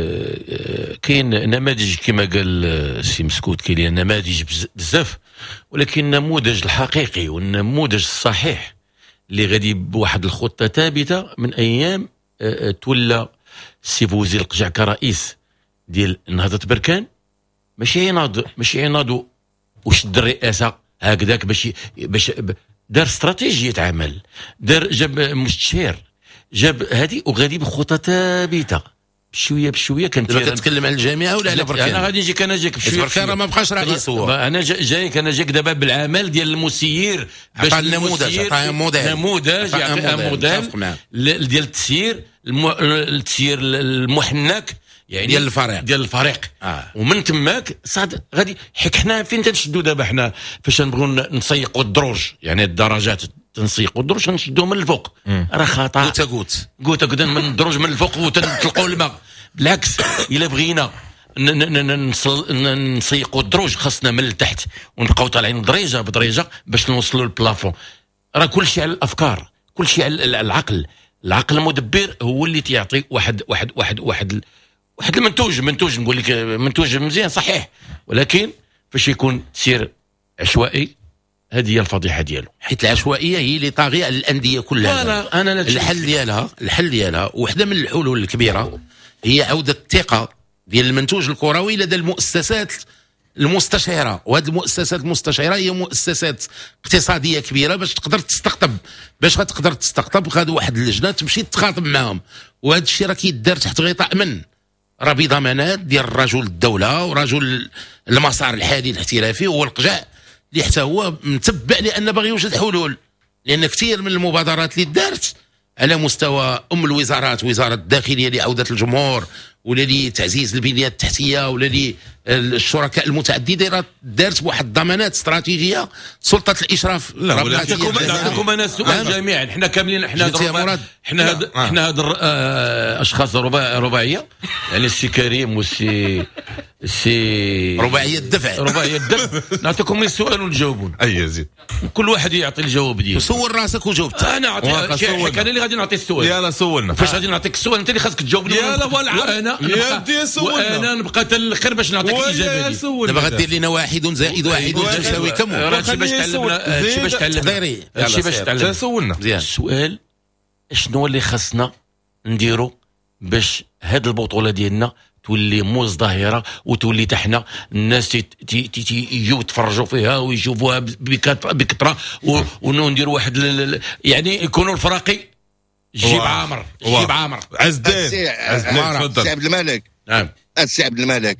كاين نماذج كما قال السي مسكوت، كاين نماذج بزاف، ولكن النموذج الحقيقي والنموذج الصحيح اللي غادي بواحد الخطه ثابته من ايام تولى السي فوزي القجع كرئيس ديال نهضه بركان. ماشي يناضوا وشد الرئاسه هكذاك باش دار استراتيجيه عمل، جاب مستشار، جاب هذه وغادي بخطه ثابته بشويه كنت كتكلم على الجامعه ولا على بركان؟ انا غادي انا جاك بشويه بركان راه ما بقاش رئيس هو. انا جايك دابا بالعمل ديال المسير باش النموذج نموذج ديال التسيير المحنك يعني ديال الفريق ومن تماك صاد غادي حنا فين تنشدوا دابا حنا فاش نبغوا نسيقوا الدروج يعني الدرجات تنسيقوا الدروج نشدوه من الفوق راه خطا قوت كدا من الدروج من الفوق وتنطلقوا الماء. بالعكس الا بغينا نسيقوا الدروج خاصنا من التحت ونبقاو طالعين دريجه بدريجه باش نوصلوا للبلافون. راه كلشي على الافكار، كلشي على العقل المدبر هو اللي تيعطي واحد المنتوج نقول لك منتوج مزيان صحيح، ولكن فاش يكون تسير عشوائي هذه هي الفضيحه ديالو، حيت العشوائيه هي اللي طاغيه على الانديه كلها. انا الحل ديالها وحده من الحلول الكبيره هي عوده الثقه ديال المنتوج الكروي لدى المؤسسات المستشيره، وهذه المؤسسات المستشيره هي مؤسسات اقتصاديه كبيره باش تقدر تستقطب، باش غتقدر تستقطب غادي واحد اللجنه تمشي تخاطب معاهم، وهذا الشيء راه كيدار تحت غطاء من راه بضمانات ديال رجل الدوله ورجل المسار الحالي الاحترافي هو القجع اللي حتى هو متبع لان باغي يوجد حلول، لان كثير من المبادرات اللي دارت على مستوى الوزارات، وزاره الداخليه لعوده الجمهور ولا لتعزيز البنيه التحتيه ولا للشركاء المتعددين، راه دارت بواحد الضمانات استراتيجيه سلطه الاشراف. لا نعطيكم انا السؤال جميعا، حنا كاملين حنا هاد اشخاص رباعيه، يعني السي كريم والسي رباعيه الدفع نعطيكم السؤال ونجاوبون. اي زيد كل واحد يعطي الجواب ديالو. سول راسك وجاوبت. انا اعطي كان اللي غادي نعطي السؤال. يلا سولنا. فاش غادي نعطيك السؤال انت اللي خاصك تجاوبني. يلا وانا نبقى حتى الاخر باش نعطيك الاجابه دي. دابا غدير لنا 1 زائد 1 تساوي كم؟ هادشي باش تعلمنا هادشي باش تعلمنا. سولنا السؤال شنو اللي خاصنا نديرو باش هاد البطوله ديالنا تولي مزدهره وتولي تحنا الناس يجيو يتفرجوا فيها ويشوفوها بكثره ونديروا واحد يعني يكونوا الفراقي جيب عامر عز الدين تفضل. سي عبد الملك. نعم السي عبد الملك،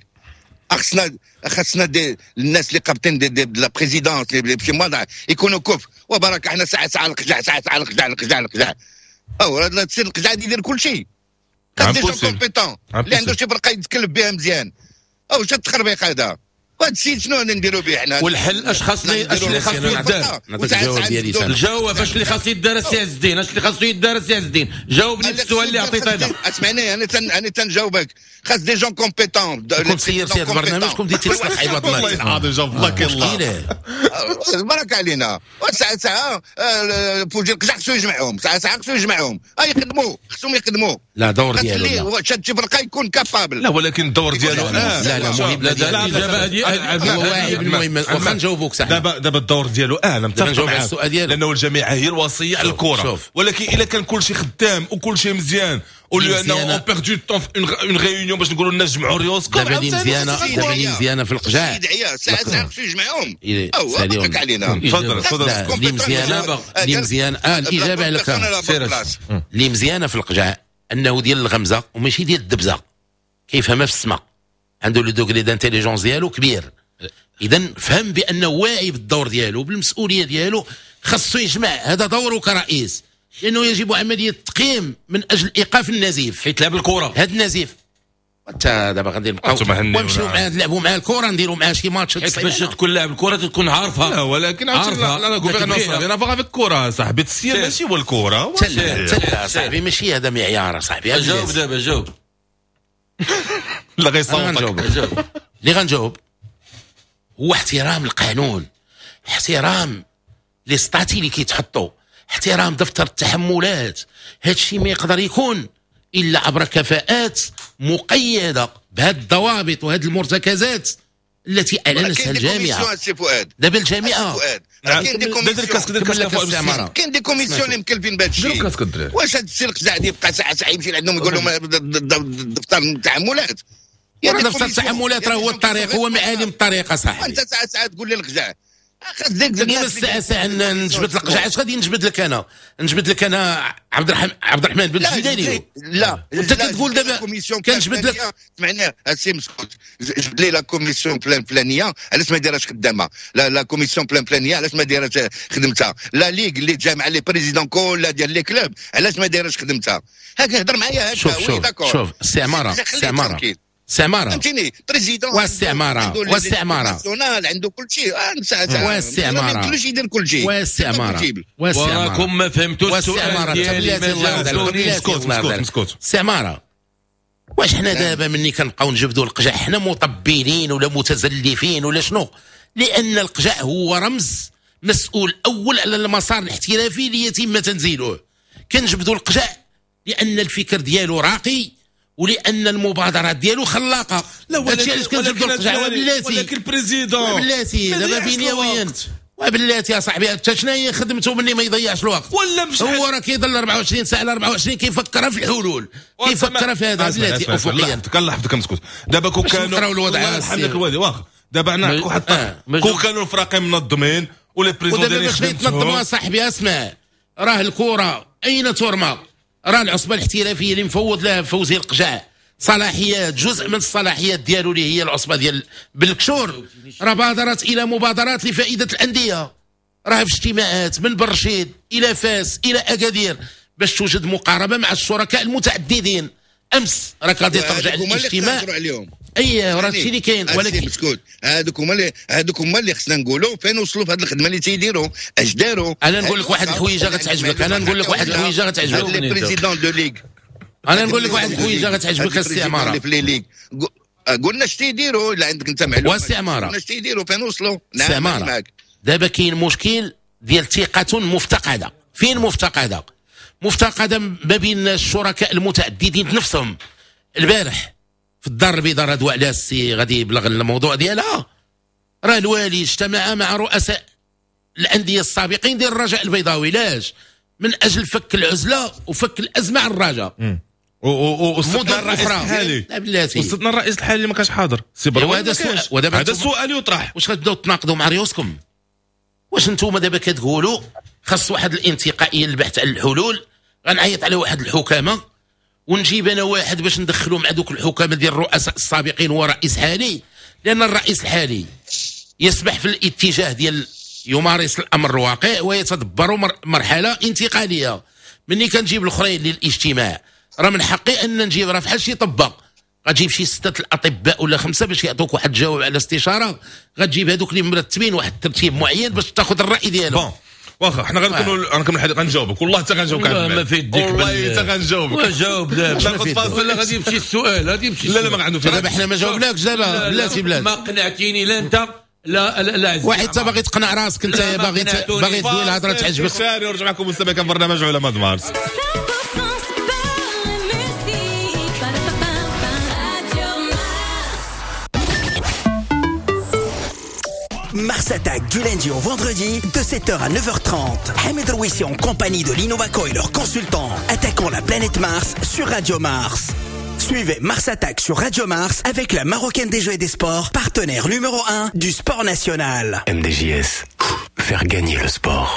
خاصنا الناس اللي قابطين لا بريزيدونس اللي في موضع يكونوا كف وبركه. احنا ساعه القجع او هذا تصير القجع يدير كل شيء. خاص دي جون كومبيتون اللي عنده شي فرقه يتكلف بها مزيان. او شاد التخربيق هذا وهذا السيد شنو نديروا به حنا؟ والحل اش اللي خاصو يدار؟ الجواب اش اللي خاصو يدار السي عز الدين؟ اش اللي خاصو يدار السي عز الدين؟ جاوبني السؤال اللي عطيته انا. اسمعني انا تنجاوبك. خاص دي جون كومبيتون. كون سيرتي هذا البرنامج كون ديتي تصلح عباد الله. والله العظيم جاب الله الله. بارك علينا. ساعه فوجي القجع خصو يجمعهم. ساعه خصو يجمعهم. خصهم يخدموا. لا دور ديالو. لا شاد شي فرقه يكون كابابل. لا ولكن الدور ديالو لا مهم. الاجابه هذه المهم واخا نجاوبوك صح. دابا الدور ديالو انا متفق معاه السؤال ديالو لانه الجماعه هي الوصيه على الكره. ولكن الا كان كل شيء خدام وكل شيء مزيان ولانه اون بيردو طون اون ريونيون باش نقولوا الناس جمعوا ريوسكم. دابا اللي مزيانه في القجاع ساعه خصو يجمعهم. ساليهم علينا. تفضل اللي مزيانه الاجابه على اللي مزيانه في القجاع انه ديال الغمزه وماشي ديال الدبزه، كيفهمها في السماء، عنده لو دوغري دانتيليجونس ديالو كبير. اذا فهم بانه واعي بالدور ديالو بالمسؤوليه ديالو، خاصو يجمع. هذا دوره كرئيس، لانه يجب عمليه تقييم من اجل ايقاف النزيف حيت لعب الكره. هذا النزيف حتى دابا غادي نبقاو ونمشيو معاه نلعبوا معاه الكره، نديروا معاه شي ماتش. باش تكون لاعب الكره تكون عارفها. لا ولكن لا غوفرنونس انا باغا في الكره صاحبي. التسيير ماشي هو الكره صاحبي، ماشي هذا معيار صاحبي. جاوب دابا جاوب. لا غيصوتك. اللي غنجاوب هو احترام القانون، احترام لي ستاتي اللي كيتحطوا، احترام دفتر التحملات. هذا الشيء ما يقدر يكون الا عبر كفاءات مقيده بهذه الضوابط وهذه المرتكزات التي اعلنتها الجامعه. دابا الجامعه كاين دي كوميسيون اللي مكلفين بهذا الشيء. واش هذا السي القجع يبقى ساعه يمشي لعندهم يقول لهم دفتر التحملات؟ دفتر التحملات راه هو الطريق، هو معالم الطريقه صاحبي. انت ساعه تقول لي القجع ساعه نجبد القجع. اش غادي نجبد لك انا؟ نجبد لك انا عبد الرحمن بن الجيلاني؟ لا انت كتقول دابا كنجبد لك. سمعني السي مسكوت، جبد لي لا كوميسيون فلانيه علاش ما دايرهاش خدامه؟ لا كوميسيون فلانيه علاش ما دايرهاش خدمتها؟ لا ليغ اللي جامع لي بريزيدون كل ديال لي كلوب علاش ما دايرهاش خدمتها؟ هاك هضر معايا. شوف استعماره فهمتيني؟ بريزيدون واستعماره ناسيونال عنده كل شيء. واستعماره ما يمكنلوش يدير كل شيء. وراكم ما فهمتوش السؤال ديالي. مسكوت استعماره. واش حنا دابا مني كنبقاو نجبدوا القجع حنا مطبلين ولا متزلفين ولا شنو؟ لان القجع هو رمز مسؤول اول على المسار الاحترافي اللي يتم تنزيله. كنجبدوا القجع لان الفكر ديالو راقي ولان المبادرات ديالو خلاقه. لا ولكن ولكن البريزيدون بلاتي دابا بينيويا وبلاتي يا صاحبي حتى شنو هي خدمته مني ما يضيعش الوقت. ولا مش هو راه كيضل 24 ساعه على 24 كيفكر في الحلول، كيفكر في هذا بلاتي افقيا. كنلاحظك مسكوت دابا كون كانوا الوضع نحل لك الوضع واخا دابا انا نعطيك واحد كون كانوا الفريقين منظمين ولي بريزون ديالهم ودابا باش يتنظموا صاحبي اسمع، راه الكره اين ترمى؟ راه العصبه الاحترافيه اللي مفوض لها فوزي القجع صلاحيات، جزء من الصلاحيات ديالو اللي هي العصبه ديال بالكشور، راه بادرت الى مبادرات لفائده الانديه، راه في اجتماعات من برشيد الى فاس الى اكادير باش توجد مقاربه مع الشركاء المتعددين. امس راه غادي ترجع للاجتماع. اييه راه هادشي اللي كاين، ولكن بسكوت هذوك هما اللي خصنا نقولوا فين وصلوا في هذه الخدمه اللي تيديروا، اش داروا. انا نقول لك واحد الحويجه غتعجبك، انا نقول لك واحد الحويجه غتعجبك. لي بريزيدون دو ليغ، انا نقول لك واحد الحويجه غتعجبك. الاستعماره في لي ليغ قلنا اش تيديروا، الا عندك انت معلومه واستعماره قلنا اش تيديروا فين وصلوا. استعماره دابا كاين مشكل ديال ثقه مفتقده. فين مفتقده؟ مفتقده ما بين الشركاء المتعددين نفسهم. البارح في الدار البيضاء راه دوا على السي غادي يبلغ الموضوع ديالها، راه الوالي اجتمع مع رؤساء الانديه السابقين ديال الرجاء البيضاوي. لاش؟ من اجل فك العزله وفك الازمه على الرجاء. وصلنا الرئيس الحالي، وصلنا الرئيس الحالي اللي ما كانش حاضر. هذا السؤال يطرح، واش غتبداو تناقضوا مع ريوسكم؟ واش نتوما دابا كتقولوا خاص واحد الانتقائيه للبحث عن الحلول؟ غنعيط على واحد الحكامه ونجيب انا واحد باش ندخلوا مع دوك الحكامه ديال الرؤساء السابقين هو رئيس حالي، لان الرئيس الحالي يسبح في الاتجاه ديال يمارس الامر الواقع ويتدبر مرحله انتقاليه. مني كنجيب الاخرين للاجتماع راه من حقي ان نجيب، راه فحال شي طبق غتجيب شي 6 الاطباء ولا 5 باش يعطوك واحد الجواب على استشاره، غتجيب هذوك اللي مرتبين واحد الترتيب معين باش تاخذ الراي ديالهم. واخا حنا غنكونوا الحديث غنجاوبك، والله حتى غنجاوبك. ما في يديك والله حتى غنجاوبك. وجاوب ناخذ فاصل. لا غادي يمشي السؤال، غادي يمشي. لا ما عنده. دابا حنا ما جاوبناكش دابا. بلاتي ما قنعتيني لا انت لا عزيز. واحد انت باغي تقنع راسك، انت باغي تدير الهضره تعجبك. ثاني ورجع معكم مستمع كان برنامج علماء مارس. Mars Attack du lundi au vendredi de 7h à 9h30. Hamed Rouissi en compagnie de l'Innovaco et leurs consultants attaquant la planète Mars sur Radio Mars. Suivez Mars Attack sur Radio Mars avec la Marocaine des Jeux et des Sports, partenaire numéro 1 du sport national. MDJS, faire gagner le sport.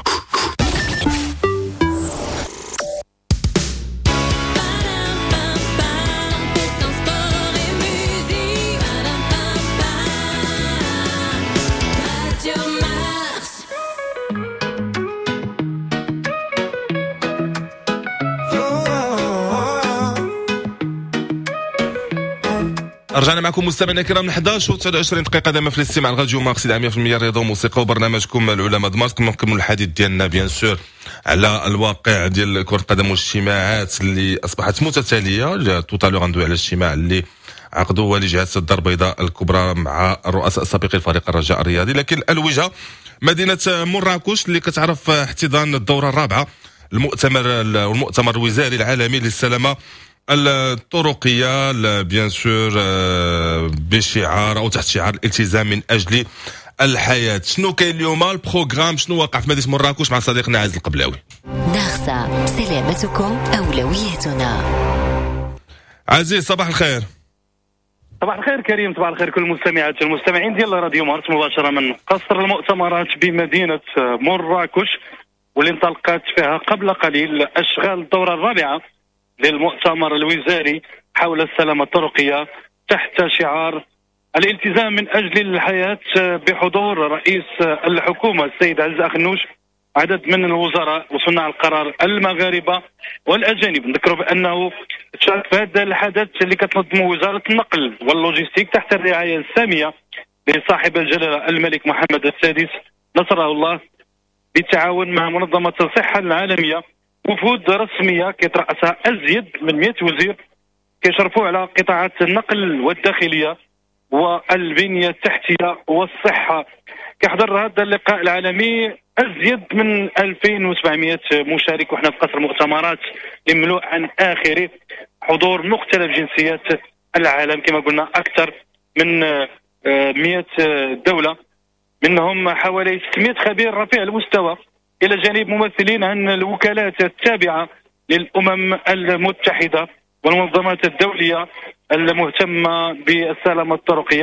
رجعنا معكم مستمعينا الكرام من 11 و 29 دقيقه دائما في الاستماع الراديو ماركس 100% رياضه وموسيقى وبرنامجكم العلماء د مارس. كما نكملوا الحديث ديالنا بيان سور على الواقع ديال كره القدم والاجتماعات اللي اصبحت متتاليه. توتالو غندوي على الاجتماع اللي عقدوا والي جهه الدار البيضاء الكبرى مع الرؤساء السابقين فريق الرجاء الرياضي. لكن الوجهه مدينه مراكش اللي كتعرف احتضان الدوره الرابعه المؤتمر الوزاري العالمي للسلامه الطرقية بيان سور بشعار أو تحت شعار الالتزام من أجل الحياة. شنو كاين اليوم البروغرام؟ شنو واقع في مدينة مراكش مع صديقنا عزيز القبلاوي؟ ناخسة سلامتكم أولويتنا. عزيز صباح الخير. صباح الخير كريم، صباح الخير كل المستمعات والمستمعين ديال راديو مارس مباشرة من قصر المؤتمرات بمدينة مراكش، واللي انطلقت فيها قبل قليل أشغال الدورة الرابعة للمؤتمر الوزاري حول السلامة الطرقية تحت شعار الالتزام من أجل الحياة، بحضور رئيس الحكومة السيد عز أخنوش، عدد من الوزراء وصناع القرار المغاربة والأجانب. نذكروا بأنه تشارك في هذا الحدث اللي كتنظمه وزارة النقل واللوجستيك تحت الرعاية السامية لصاحب الجلالة الملك محمد السادس نصره الله، بالتعاون مع منظمة الصحة العالمية. وفود رسمية كيترأسها أزيد من 100 وزير كيشرفوا على قطاعات النقل والداخلية والبنية التحتية والصحة. كيحضر هذا اللقاء العالمي أزيد من 2700 مشارك، وحنا في قصر المؤتمرات مملوء عن آخره، حضور مختلف جنسيات العالم كما قلنا، أكثر من 100 دولة، منهم حوالي 600 خبير رفيع المستوى، إلى جانب ممثلين عن الوكالات التابعة للأمم المتحدة والمنظمات الدولية المهتمة بالسلامة الطرقية،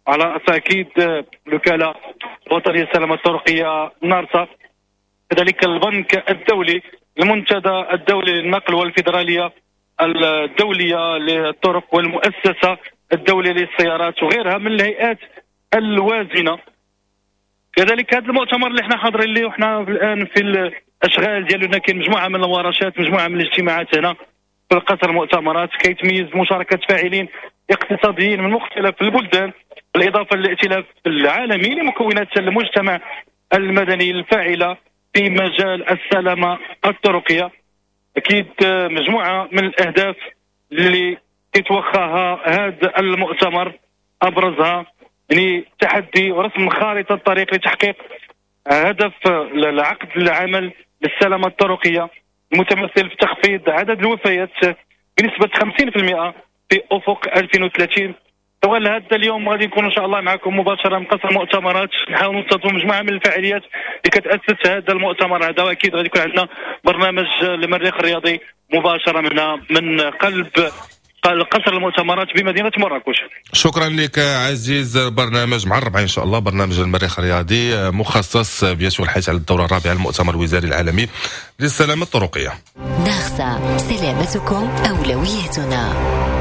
على تأكيد الوكالة الوطنية للسلامة الطرقية نارسا، كذلك البنك الدولي، المنتدى الدولي للنقل والفيدرالية الدولية للطرق والمؤسسة الدولية للسيارات وغيرها من الهيئات الوازنة. كذلك هذا المؤتمر اللي احنا حاضرين ليه وحنا الآن في الأشغال ديالنا كاين مجموعة من الورشات، مجموعة من الاجتماعات هنا في قصر المؤتمرات كيتميز مشاركة فاعلين اقتصاديين من مختلف البلدان، بالإضافة للائتلاف العالمي لمكونات المجتمع المدني الفاعلة في مجال السلامة الطرقية. أكيد مجموعة من الأهداف اللي يتوخاها هذا المؤتمر أبرزها يعني تحدي ورسم خارطة الطريق لتحقيق هدف العقد العمل للسلامة الطرقية المتمثل في تخفيض عدد الوفيات بنسبة 50% في أفق 2030. طبعا هذا اليوم غادي نكون ان شاء الله معكم مباشره من قصر المؤتمرات، نحاولوا نستضيفوا مجموعه من الفعاليات اللي كتاسس هذا المؤتمر هذا، واكيد غادي يكون عندنا برنامج المريخ الرياضي مباشره من قلب قصر المؤتمرات بمدينه مراكش. شكرا لك عزيز. برنامج مع الربع ان شاء الله، برنامج المريخ الرياضي مخصص بيشمل الحديث على الدوره الرابعه للمؤتمر الوزاري العالمي للسلامه الطرقيه. ناخسا سلامتكم اولويتنا.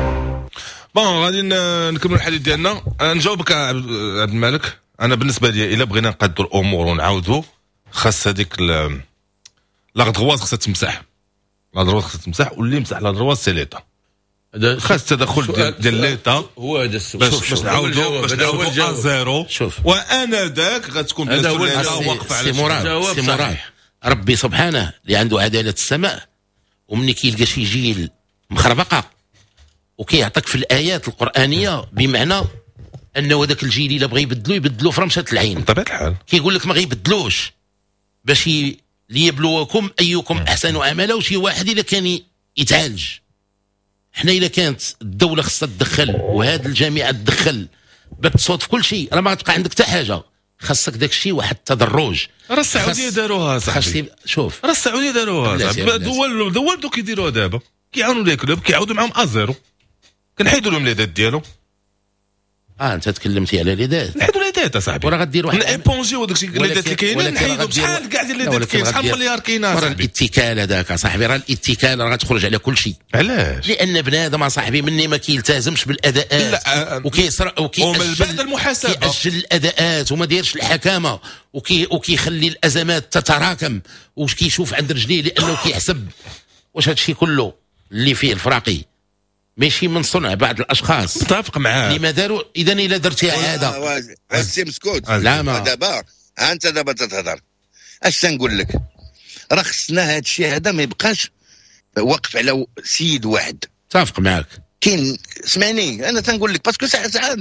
غادي نكملوا الحديث ديالنا. نجاوبك عبد الملك. انا بالنسبه لي الا بغينا نقادوا الامور ونعاودوا، خاص هذيك لا غدغواز خاصها تمسح، لا غدغواز خاصها تمسح، واللي يمسح لا غدغواز سي ليطا. خاص التدخل ديال ليطا هو هذا باش نعاودوا زيرو. وانا ذاك غتكون بالنسبه واقفه على سي مراد. ربي سبحانه اللي عنده عداله السماء، ومني كيلقى شي جيل مخربقه وكيعطيك في الآيات القرآنية بمعنى أنه هذاك الجيل إلا بغى يبدلوه في رمشة العين بطبيعة الحال. كيقول لك ما غيبدلوش باش ليبلوكم أيكم أحسن عملا، وشي واحد إلا كان يتعالج. حنا إلا كانت الدولة خصها تدخل وهاد الجامعة تدخل بتصوت في كل شيء، راه ما غتبقى عندك حتى حاجة. خاصك داك الشيء واحد التدرج. راه السعودية داروها صاحبي. شوف راه السعودية داروها صاحبي. دول دوك كيديروها دابا، كيعاونوا لي كلوب كيعاودوا معاهم ازيرو، كنحيدوا لهم ليدات ديالهم. انت تكلمتي على ليدات، نحيدوا ليدات اصاحبي، وراه غدير واحد نيبونجيو داك الشيء ليدات اللي كاينين نحيدوا بشحال كاع ديال ليدات كاين، شحال مليار كاين راه الاتكال هذاك اصاحبي، راه الاتكال راه غتخرج على كل شيء. علاش؟ لان بنادم اصاحبي مني ما كيلتزمش بالاداءات وكيسرق ومن بعد المحاسبه كيأجل الاداءات وما دايرش الحكامه وكيخلي الازمات تتراكم وكيشوف عند رجليه، لانه كيحسب واش هادشي كله اللي فيه الفراقي ماشي من صنع بعض الاشخاص. متفق معاه. لما داروا اذا الا درتيها عاده السي مسكوت. لا ما دابا انت دابا تتهضر اش تنقول لك، راه خصنا هذا الشيء هذا ما يبقاش واقف على سيد واحد. متفق معك. كاين اسمعني انا تنقول لك باسكو ساعات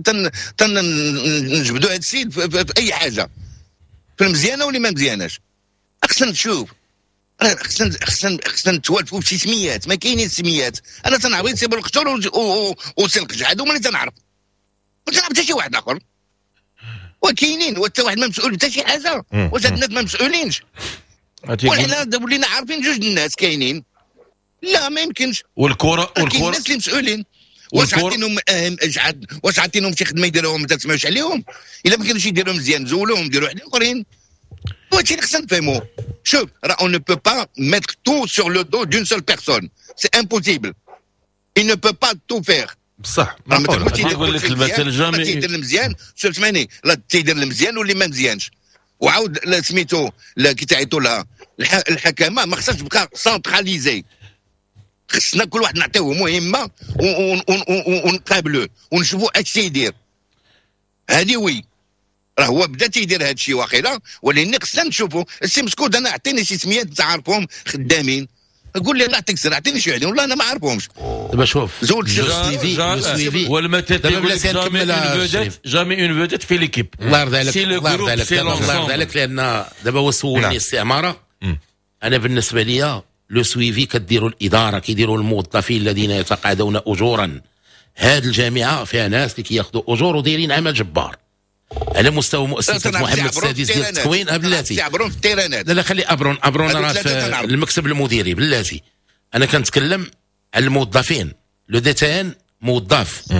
نجبدوا هذا السيد في اي حاجه، في المزيانه واللي ما مزياناش. خصنا نشوف، خصنا نتوالفوا بشي سميات، ما كاينين سميات. انا تنعرف سي بالقشور وسلقج، هادو اللي تنعرف، ما تنعرف حتى شي واحد اخر. وكاينين وحتى واحد ما مسؤول حتى شي حاجه، واش هاد الناس ما مسؤولينش؟ وحنا ولينا عارفين جوج الناس كاينين. لا ما يمكنش. والكره الناس اللي مسؤولين واش عاطينهم واش عاطينهم شي خدمه يديروهم ما تسمعوش عليهم؟ الا ما كانوش يديروا مزيان زولوهم ديروا واحد اخرين. وهادشي اللي خصنا نفهموا. شوف راه on ne peut pas mettre tout sur le dos d'une seule personne, c'est impossible. Il ne peut pas tout faire. بصح ما نقول لك المثل الجامعي تيدير المزيان، سمعني لا تيدير المزيان واللي ما مزيانش. وعاود سميتو كي تعيطوا لها الحكامه ما خصهاش تبقى سنتراليزي. خصنا كل واحد نعطيوه مهمه ونقابلوه ونشوفوا اش تيدير. هذه وي راه هو بدا تيدير هذا الشيء واخيرا، ولكن خصنا نشوفوا. السي مسكود انا عطيني شي سميات تعرفهم خدامين، قول لي الله يعطيك السر عطيني شي وحدين والله انا ما عارفهمش. دابا شوف زول سويفي والمثل تيقول جامي اون فيديت في ليكيب. الله يرضى عليك الله يرضى عليك لان دابا هو سولني استعماره. انا بالنسبه لي لو سويفي كديروا الاداره، كيديروا الموظفين الذين يتقاضون اجورا. هذه الجامعه فيها ناس اللي كياخذوا اجور ودايرين عمل جبار على مستوى مؤسسة محمد السادس ديال التكوين. بلاتي تعبرون في التيرانات. لا خلي ابرون راه في المكتب المديري. بلاتي انا كنتكلم على الموظفين. لو ديتان موظف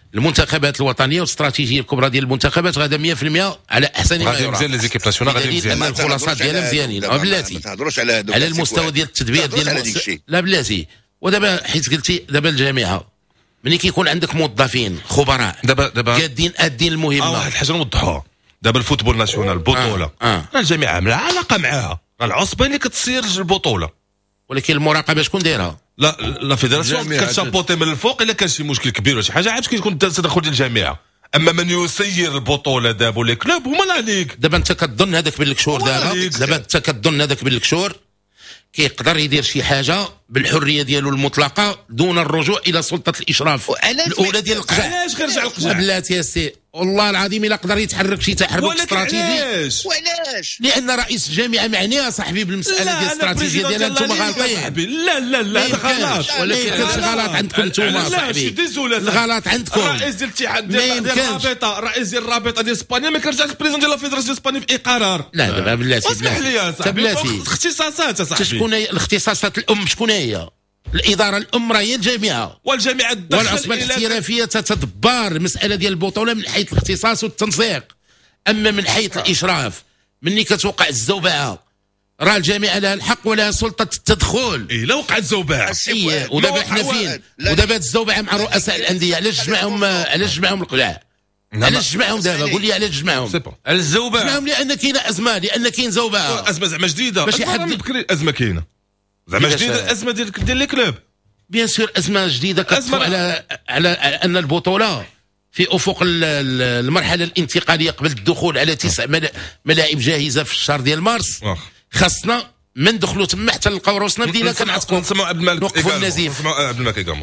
المنتخبات الوطنيه والاستراتيجيه الكبرى ديال المنتخبات غادا 100% على احسن ما غادي يرام. مزيان لي زيكيب ناسيونال غادي مزيان الخلاصات ديالها مزيانين بلاتي. ما تهضروش على هذوك على المستوى ديال التدبير ديال لا بلاتي. ودابا حيت قلتي دابا الجامعه ملي كيكون عندك موظفين خبراء دابا قادين ادين المهمه. واحد الحاجه نوضحوها. دابا الفوتبول ناسيونال البطوله راه الجامعه عامله علاقه معاها، راه العصبه اللي كتصير البطوله، ولكن المراقبه شكون دايرها؟ لا فيدراسيون كتشابوتي من الفوق الا كان شي مشكل كبير ولا شي حاجه عاد كيكون التدخل ديال الجامعه. اما من يسير البطوله دابا لي كلوب هما اللي عليك. دابا انت كتظن هذاك بالكشور دابا انت كتظن هذاك بالكشور كيقدر يدير شي حاجه بالحريه ديالو المطلقه دون الرجوع الى سلطه الاشراف الاولى ديال القجع. علاش غيرجع القجع؟ بلاتي يا سي والله العظيم الا قدر يتحرك شي تحرك استراتيجي. وعلاش؟ لان رئيس الجامعه معنيه صاحبي بالمساله ديال الاستراتيجيه ديالها. انتم غالطين. لا هذا غلط. ولكن الغلط عندكم انتم صاحبي. الغلط عندكم. رئيس ديال الاتحاد ديال الرابطه، رئيس ديال الرابطه ديال اسبانيا ما كيرجعش البريزيدون ديال الفيدراسيون ديال اسبانيا في اي قرار. لا دابا بلاتي اسمح لي يا صاحبي اختصاصات صاحبي. شكون هي الاختصاصات الام؟ شكون هي؟ الاداره الام راه هي الجامعه، والجامعه تدخل والعصبه الاحترافيه تتدبر المساله ديال البطوله من حيث الاختصاص والتنسيق. اما من حيث الاشراف مني كتوقع الزوبعه راه الجامعه لها الحق ولها سلطه التدخل. الا وقعت زوبعه ودابا حنا فين؟ ودابا الزوبعه مع رؤساء الانديه علاش جمعهم القلاع؟ علاش جمعهم دابا؟ قول لي علاش جمعهم؟ الزوبعه جمعهم لان كاينه ازمه، لان كاين زوبعه. ازمه زعما جديده باش حد بكري ازمه كاينه زعما جديده. الازمه ديال لي كلوب بيان سور ازمه جديده كتطفو على ان البطوله في افق المرحله الانتقاليه قبل الدخول على 9 ملاعب جاهزه في الشهر ديال مارس. خاصنا من دخلوا تما حتى نلقاو روسنا بدينا كنعتقوا. نسمعوا عبد الملك نوقفوا النزيف. نسمعوا عبد الملك يقامو.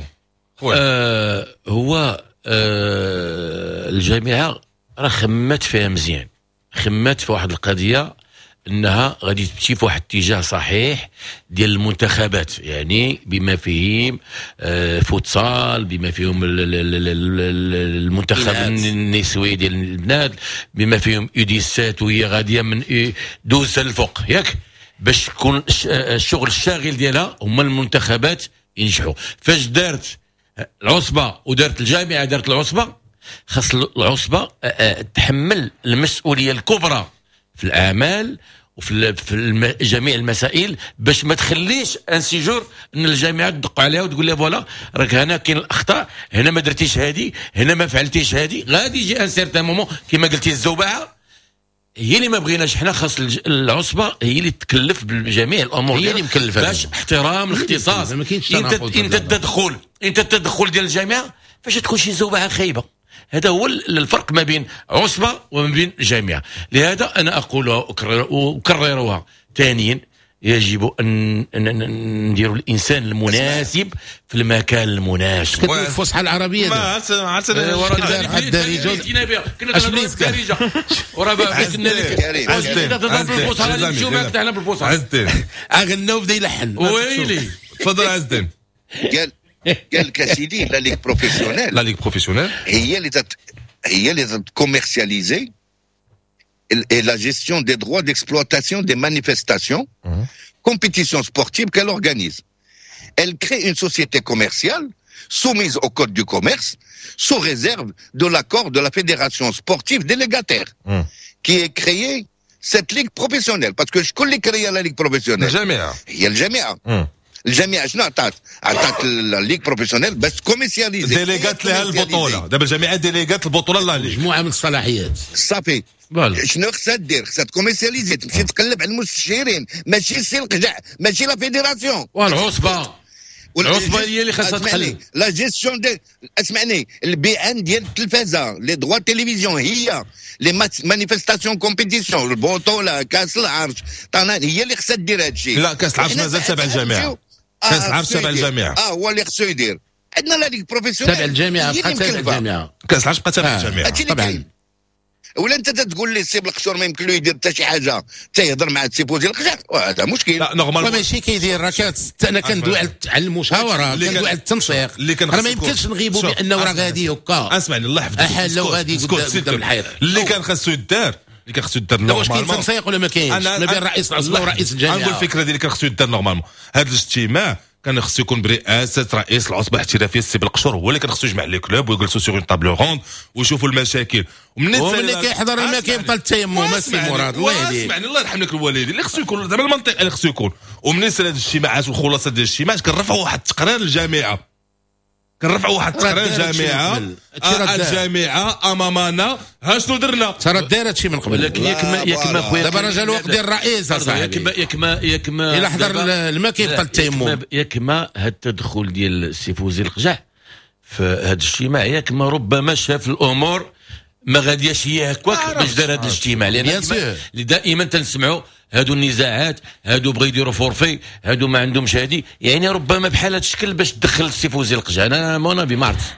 هو الجامعه راه خمات فيها مزيان، خمات في واحد القضيه انها غادي تمشي في واحد الاتجاه صحيح ديال المنتخبات، يعني بما فيهم فوتسال، بما فيهم المنتخب النسوي ديال البنات، بما فيهم U17 وهي غاديه من دوز الفوق ياك، باش تكون الشغل الشاغل ديالها هما المنتخبات ينجحوا. فاش دارت العصبه ودارت الجامعه دارت العصبه، خاص العصبه تحمل المسؤوليه الكبرى في الاعمال وفي جميع المسائل، باش ما تخليش ان سيجور ان الجامعه تدق عليها وتقول لها فوالا راك هنا كاين الاخطاء، هنا ما درتيش هذه، هنا ما فعلتيش هذه. غادي يجي ان سيرتان مومون كما قلتي الزوبعه هي اللي ما بغيناش حنا. خاص العصبه هي اللي تكلف بجميع الامور، هي اللي مكلفه باش احترام الاختصاص. انت التدخل ديال الجامعه فاش تكون شي زوبعه خايبه. هذا هو الفرق ما بين عصبة وما بين جامعة. لهذا أنا أقولها وأكررها ثانيا، يجب أن نديروا الإنسان المناسب في المكان المناسب. كتقول الفصحى العربية ما أغنى وبدا يلحن. ويلي تفضل عز الدين. قال لك سيدي لا ليغ بروفيسيونيل هي اللي تكوميرسياليزي et la gestion des droits d'exploitation des manifestations, compétitions sportives qu'elle organise. Elle crée une société commerciale soumise au code du commerce, sous réserve de l'accord de la fédération sportive délégataire, qui est créée cette ligue professionnelle. Parce que je connais créer la ligue professionnelle. Il y a le Jamia. الجامعه شنو عطات لا ليغ بروفيسيونيل باش تكوميرسياليزي ديليغات لها البطوله. دابا الجامعه ديليغات البطوله لا ليغ مجموعه من الصلاحيات صافي. شنو خصها دير؟ خصها تكوميرسياليزي، تمشي تقلب على المستشيرين، ماشي السي القجع، ماشي لا فيدراسيون. والعصبه هي اللي خاصها تقلب لا جيستيون دي. اسمعني، البيان ديال التلفازه، لي دروا تيليفزيون، هي لي مانيفيستاسيون كومبيتيسيون، البطوله، كاس العرش، هي اللي خصها دير هذا الشيء. لا كاس العرش مازال تابع الجامعه. كاس العرش تابع الجامعه. هو اللي خصو يدير. عندنا لا ليغ بروفيسيونيل تابع الجامعه، بقى تابع الجامعه. كاس العرش بقى تابع الجامعه طبعا. ولا انت تقول لي السي بالقشور ما يمكن له يدير حتى شي حاجه، حتى يهضر مع السيبو ديال القجع، وهذا مشكل. لا نورمالمون ماشي كيدير. راه انا كندوي على المشاوره، كندوي على التنسيق. راه ما يمكنش نغيبوا بانه راه غادي هكا. اسمعني الله يحفظك، احال لو غادي قدام الحيط. اللي كان خاصو يدار نورمالمون. واش كاين تنسيق ولا ما كاينش ما بين رئيس العصبه ورئيس الجامعه؟ نقول الفكره ديالي كان خصو يدار نورمالمون. هذا الاجتماع كان خصو يكون برئاسه رئيس العصبه الاحترافيه السي بالقشور، هو اللي كان خصو يجمع لي كلوب ويجلسوا سيغ اون طابلو روند ويشوفوا المشاكل. وملي كيحضر ما كيبطل التيمم السي مراد الله يهديك. اسمعني الله يرحم لك الوالدين اللي خصو يكون زعما المنطق اللي خصو يكون. ومنين سال هاد الاجتماعات والخلاصه ديال الاجتماعات كنرفعوا واحد التقرير للجامعه، الجامعه امامنا ها شنو درنا. ترى دايره هادشي من قبل، لكن ياك خويا دابا راه جا الوقت ديال الرئيس ياك ما الا حضر الماء كيبطل التيمم. ياك ما هاد التدخل ديال السي فوزي القجع في هاد الاجتماع ياك ما ربما شاف الامور ما غادياش هي هكاك باش دار هذا الاجتماع، لان دائما تنسمعوا هادو النزاعات، هادو بغا يديروا فورفي، هادو ما عندهمش هادي، يعني ربما بحال هذا الشكل باش تدخل السي فوزي القجع. انا مونافي ما عرفت،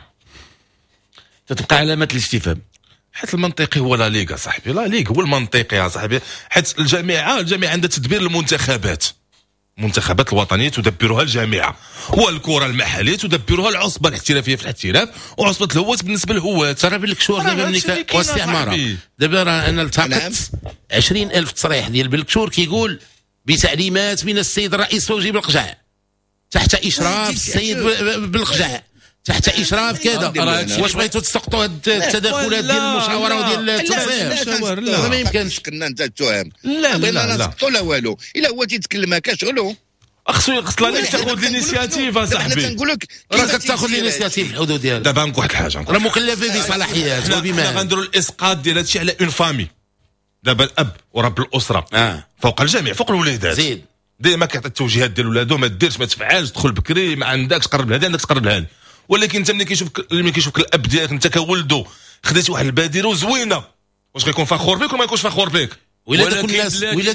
تتبقى علامه الاستفهام. حيت المنطقي هو لا ليغ صاحبي، لا ليغ هو المنطقي يا صاحبي، حيت الجامعه عندها تدبير المنتخبات الوطنيه تدبرها الجامعه، والكره المحليه تدبرها العصبه الاحترافيه في الاحتراف، وعصبه الهوات بالنسبه للهوات. ترى بالكشور دابا ملي واستعماره دابا راه انا التقطت 20,000 تصريح ديال بالكشور كيقول بتعليمات من السيد الرئيس فوزي بالقجع تحت اشراف السيد بالقجع تحت اشراف كذا. واش بغيتوا تسقطوا هاد التدخلات ديال المشاوره وديال التنسيق؟ لا ما يمكنش كنا انت تتهم. لا نسقطوا لا والو، الا هو تيتكلم هكا شغلو خصو لك تاخذ الانيسياتيف اصاحبي. انا كنقول لك راك تاخذ الانيسياتيف في الحدود ديالك. دابا نقول واحد الحاجه، راه مكلفين بصلاحيات وبما غنديروا الاسقاط ديال هادشي على اون فامي. دابا الاب ورب الاسره فوق الجميع، فوق الوليدات زيد ديما كيعطي التوجيهات ديال ولادو، ما ديرش ما تفعلش، دخل بكري، ما عندكش قرب لهذا عندك تقرب لهذا. ولكن انت ملي كيشوفك الاب ديالك انت كولدو خديتي واحد البادره زوينه، واش غيكون فخور بك ولا ما يكونش فخور بك؟ ولا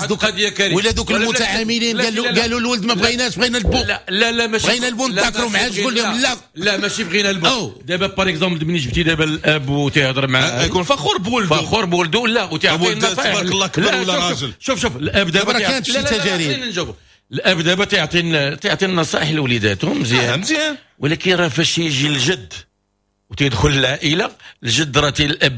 دوك المتعاملين قالوا الولد ما بغيناش، بغينا البو. لا ماشي بغينا البو نذكروا معاه تقول لهم لا ماشي بغينا البو. دابا باغ اكزومبل ملي جبتي دابا الاب وتيهضر معاه يكون فخور بولده لا وتعطيه النصائح. تبارك الله كبر ولا راجل. شوف الاب دابا كانت شي تجارب. الاب دابا تعطي النصائح لوليداتهم مزيان، ولكن راه فاش يجي الجد وتيدخل العائله، الجد راه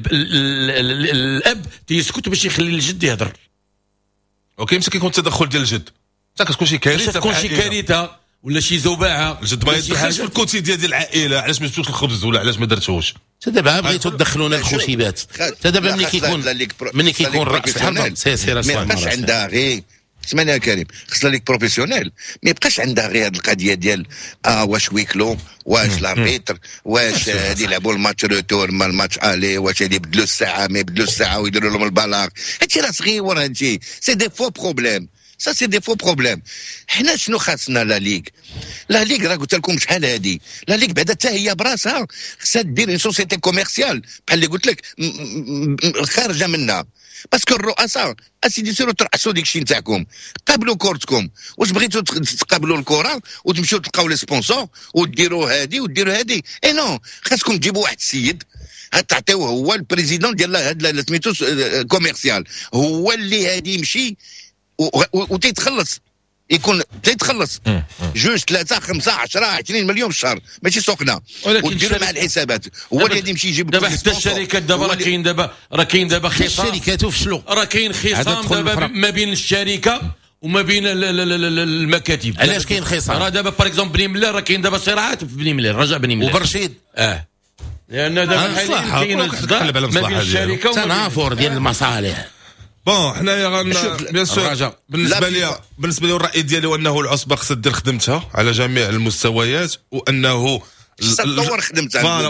الاب تيسكت باش يخلي الجد يهضر. اوكي ماشي كيكون التدخل ديال الجد، حتى كتكون شي كارثه ولا شي زوبعه. الجد ما يدخلش في الكوتيديان ديال العائله، علاش ما جبتوش الخبز ولا علاش ما درتوش. دابا بغيتوا تدخلونا الخشيبات. دابا ملي كيكون راس الحرب سير ما بقاش عندها غير اسمعني يا كريم، خصنا ليك بروفيسيونيل، ما يبقاش عندها غير هذه القضيه ديال واش ويكلو، واش لاربيتر، واش هادي يلعبوا الماتش روتور ما الماتش الي، واش هادي يبدلوا الساعه ما يبدلوا الساعه ويديروا لهم البلاغ. هادشي راه صغيور، هادشي سي دي فو بروبليم، سي دي فو بروبليم. حنا شنو خاصنا لا ليغ راه قلت لكم شحال هادي لا ليغ بعدا حتى هي براسها خصها دير اون سوسيتي كوميرسيال بحال اللي قلت لك خارجه منها، باسكو الرؤساء اسيدي سيروا ترعسوا ديك الشيء نتاعكم، قابلوا كورتكم. واش بغيتوا تقابلوا الكره وتمشيو تلقاو لي سبونسور وديروا هادي وديروا هادي؟ اي نو، خاصكم تجيبوا واحد السيد تعطيوه هو البريزيدون ديال هاد سميتو كوميرسيال، هو اللي هادي يمشي وتيتخلص، يكون تيتخلص جوج 3 5 10 20 مليون في الشهر، ماشي سوقنا وديروا مع الحسابات. هو اللي يمشي يجيب دابا حتى الشركات دابا راه كاين دابا خصام، الشركات وفشلوا، راه كاين خصام دابا ما بين الشركه وما بين المكاتب. علاش كاين خصام؟ راه دابا باغ اكزومبل بني مليح، راه كاين دابا صراعات في بني مليح، رجع بني مليح وبرشيد لان دابا كاين الصداع ما بين الشركه وتنافر ديال المصالح. بون حنايا بيان سور بالنسبه لي الراي ديالي هو انه العصبه خصها دير خدمتها على جميع المستويات، وانه تطور خدمتها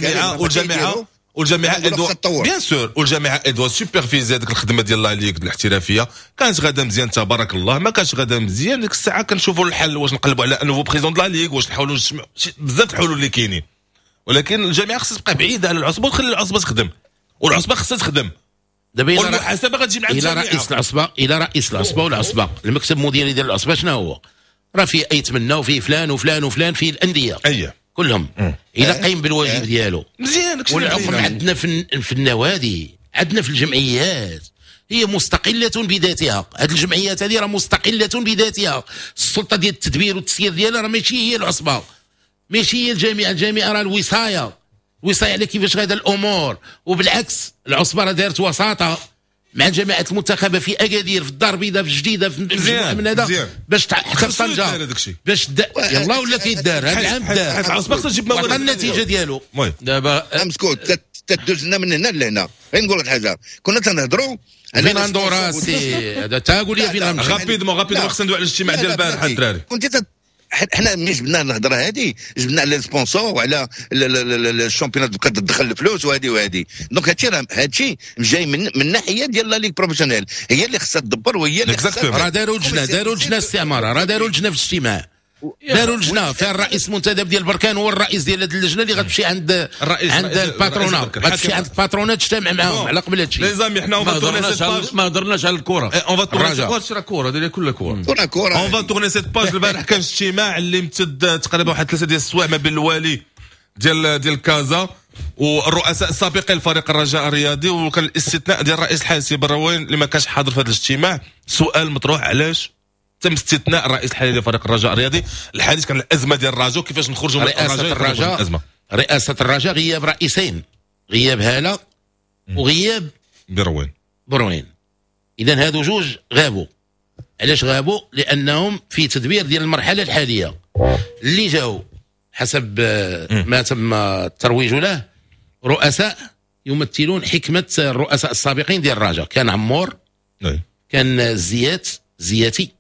والجامعه بيان سور والجامعه ادوا سوبرفيزي هذيك الخدمه ديال لا ليغ الاحترافيه. كانت غادا مزيان تبارك الله، ما كانش غادا مزيان ديك الساعه كنشوفوا الحل، واش نقلبوا على انه بريزون د لا ليغ، واش نحاولوا نجمعوا بزاف الحلول اللي كاينين. ولكن الجامعه خصها تبقى بعيده على العصبه وتخلي العصبه تخدم، والعصبه خصها تخدم. دابا والمحاسبه غتجي مع الجامعه. الى رئيس العصبه والعصبه المكتب المديري ديال العصبه شنو هو؟ راه فيه يتمنى وفيه فلان وفلان وفلان، فيه الانديه كلهم الى قايم بالواجب ديالو مزيان. والحكم عندنا في النوادي، عندنا في الجمعيات هي مستقله بذاتها. هذه الجمعيات هذه راه مستقله بذاتها، السلطه ديال التدبير والتسيير ديالها راه ماشي هي العصبه، ماشي هي الجامعه راه الوصايه على كيفاش غادا الامور. وبالعكس العصبه راه دارت وساطه مع جماعه المنتخبه في اكادير، في الدار البيضاء، في جديده، في مجموعه من هذا باش حتى في طنجه باش يلا ولا كيدار هذا العام دار وعطى النتيجه ديالو. دابا مسكوت تدوز لنا من هنا لهنا. غير نقول لك حاجه، كنا تنهضروا فين غندو راسي هذا تا قول لي فين غنمشي. غابيدمون خصنا ندوي على الاجتماع ديال البارح الدراري. كنت حنا ملي جبنا الهضره هذه جبنا على السبونسور وعلى الشامبيونات تبقى تدخل الفلوس وهذه دونك هادشي جاي من ناحيه ديال لا ليغ بروفيسيونيل، هي اللي خصها تدبر وهي اللي خصها. راه داروا لجنه استعمار، راه داروا لجنه في الاجتماع، داروا لجنه فيها الرئيس المنتدب ديال بركان هو الرئيس ديال هذه اللجنه اللي غتمشي عند الباترونا، غتمشي عند الباترونا تجتمع معاهم على قبل هادشي. لي زامي حنا ما هضرناش على الكره، اون فا تورني كره ديال كل كره اون فا تورني سيت باج. البارح كان اجتماع اللي امتد تقريبا واحد 3 ديال السوايع ما بين الوالي ديال كازا والرؤساء السابقين لفريق الرجاء الرياضي، وكان الاستثناء ديال الرئيس الحاسي براوين اللي ما كانش حاضر في هذا الاجتماع. سؤال مطروح، علاش تم استثناء الرئيس الحالي لفريق الرجاء الرياضي؟ الحديث كان الازمه ديال الرجاء وكيفاش نخرجوا من الرجاء. رئاسه الرجاء غياب رئيسين، غياب هاله وغياب بروين. اذا هادو جوج غابوا. علاش غابوا؟ لانهم في تدبير ديال المرحله الحاليه اللي جاوا حسب ما تم الترويج له رؤساء يمثلون حكمه الرؤساء السابقين ديال الرجاء. كان عمور، كان زياتي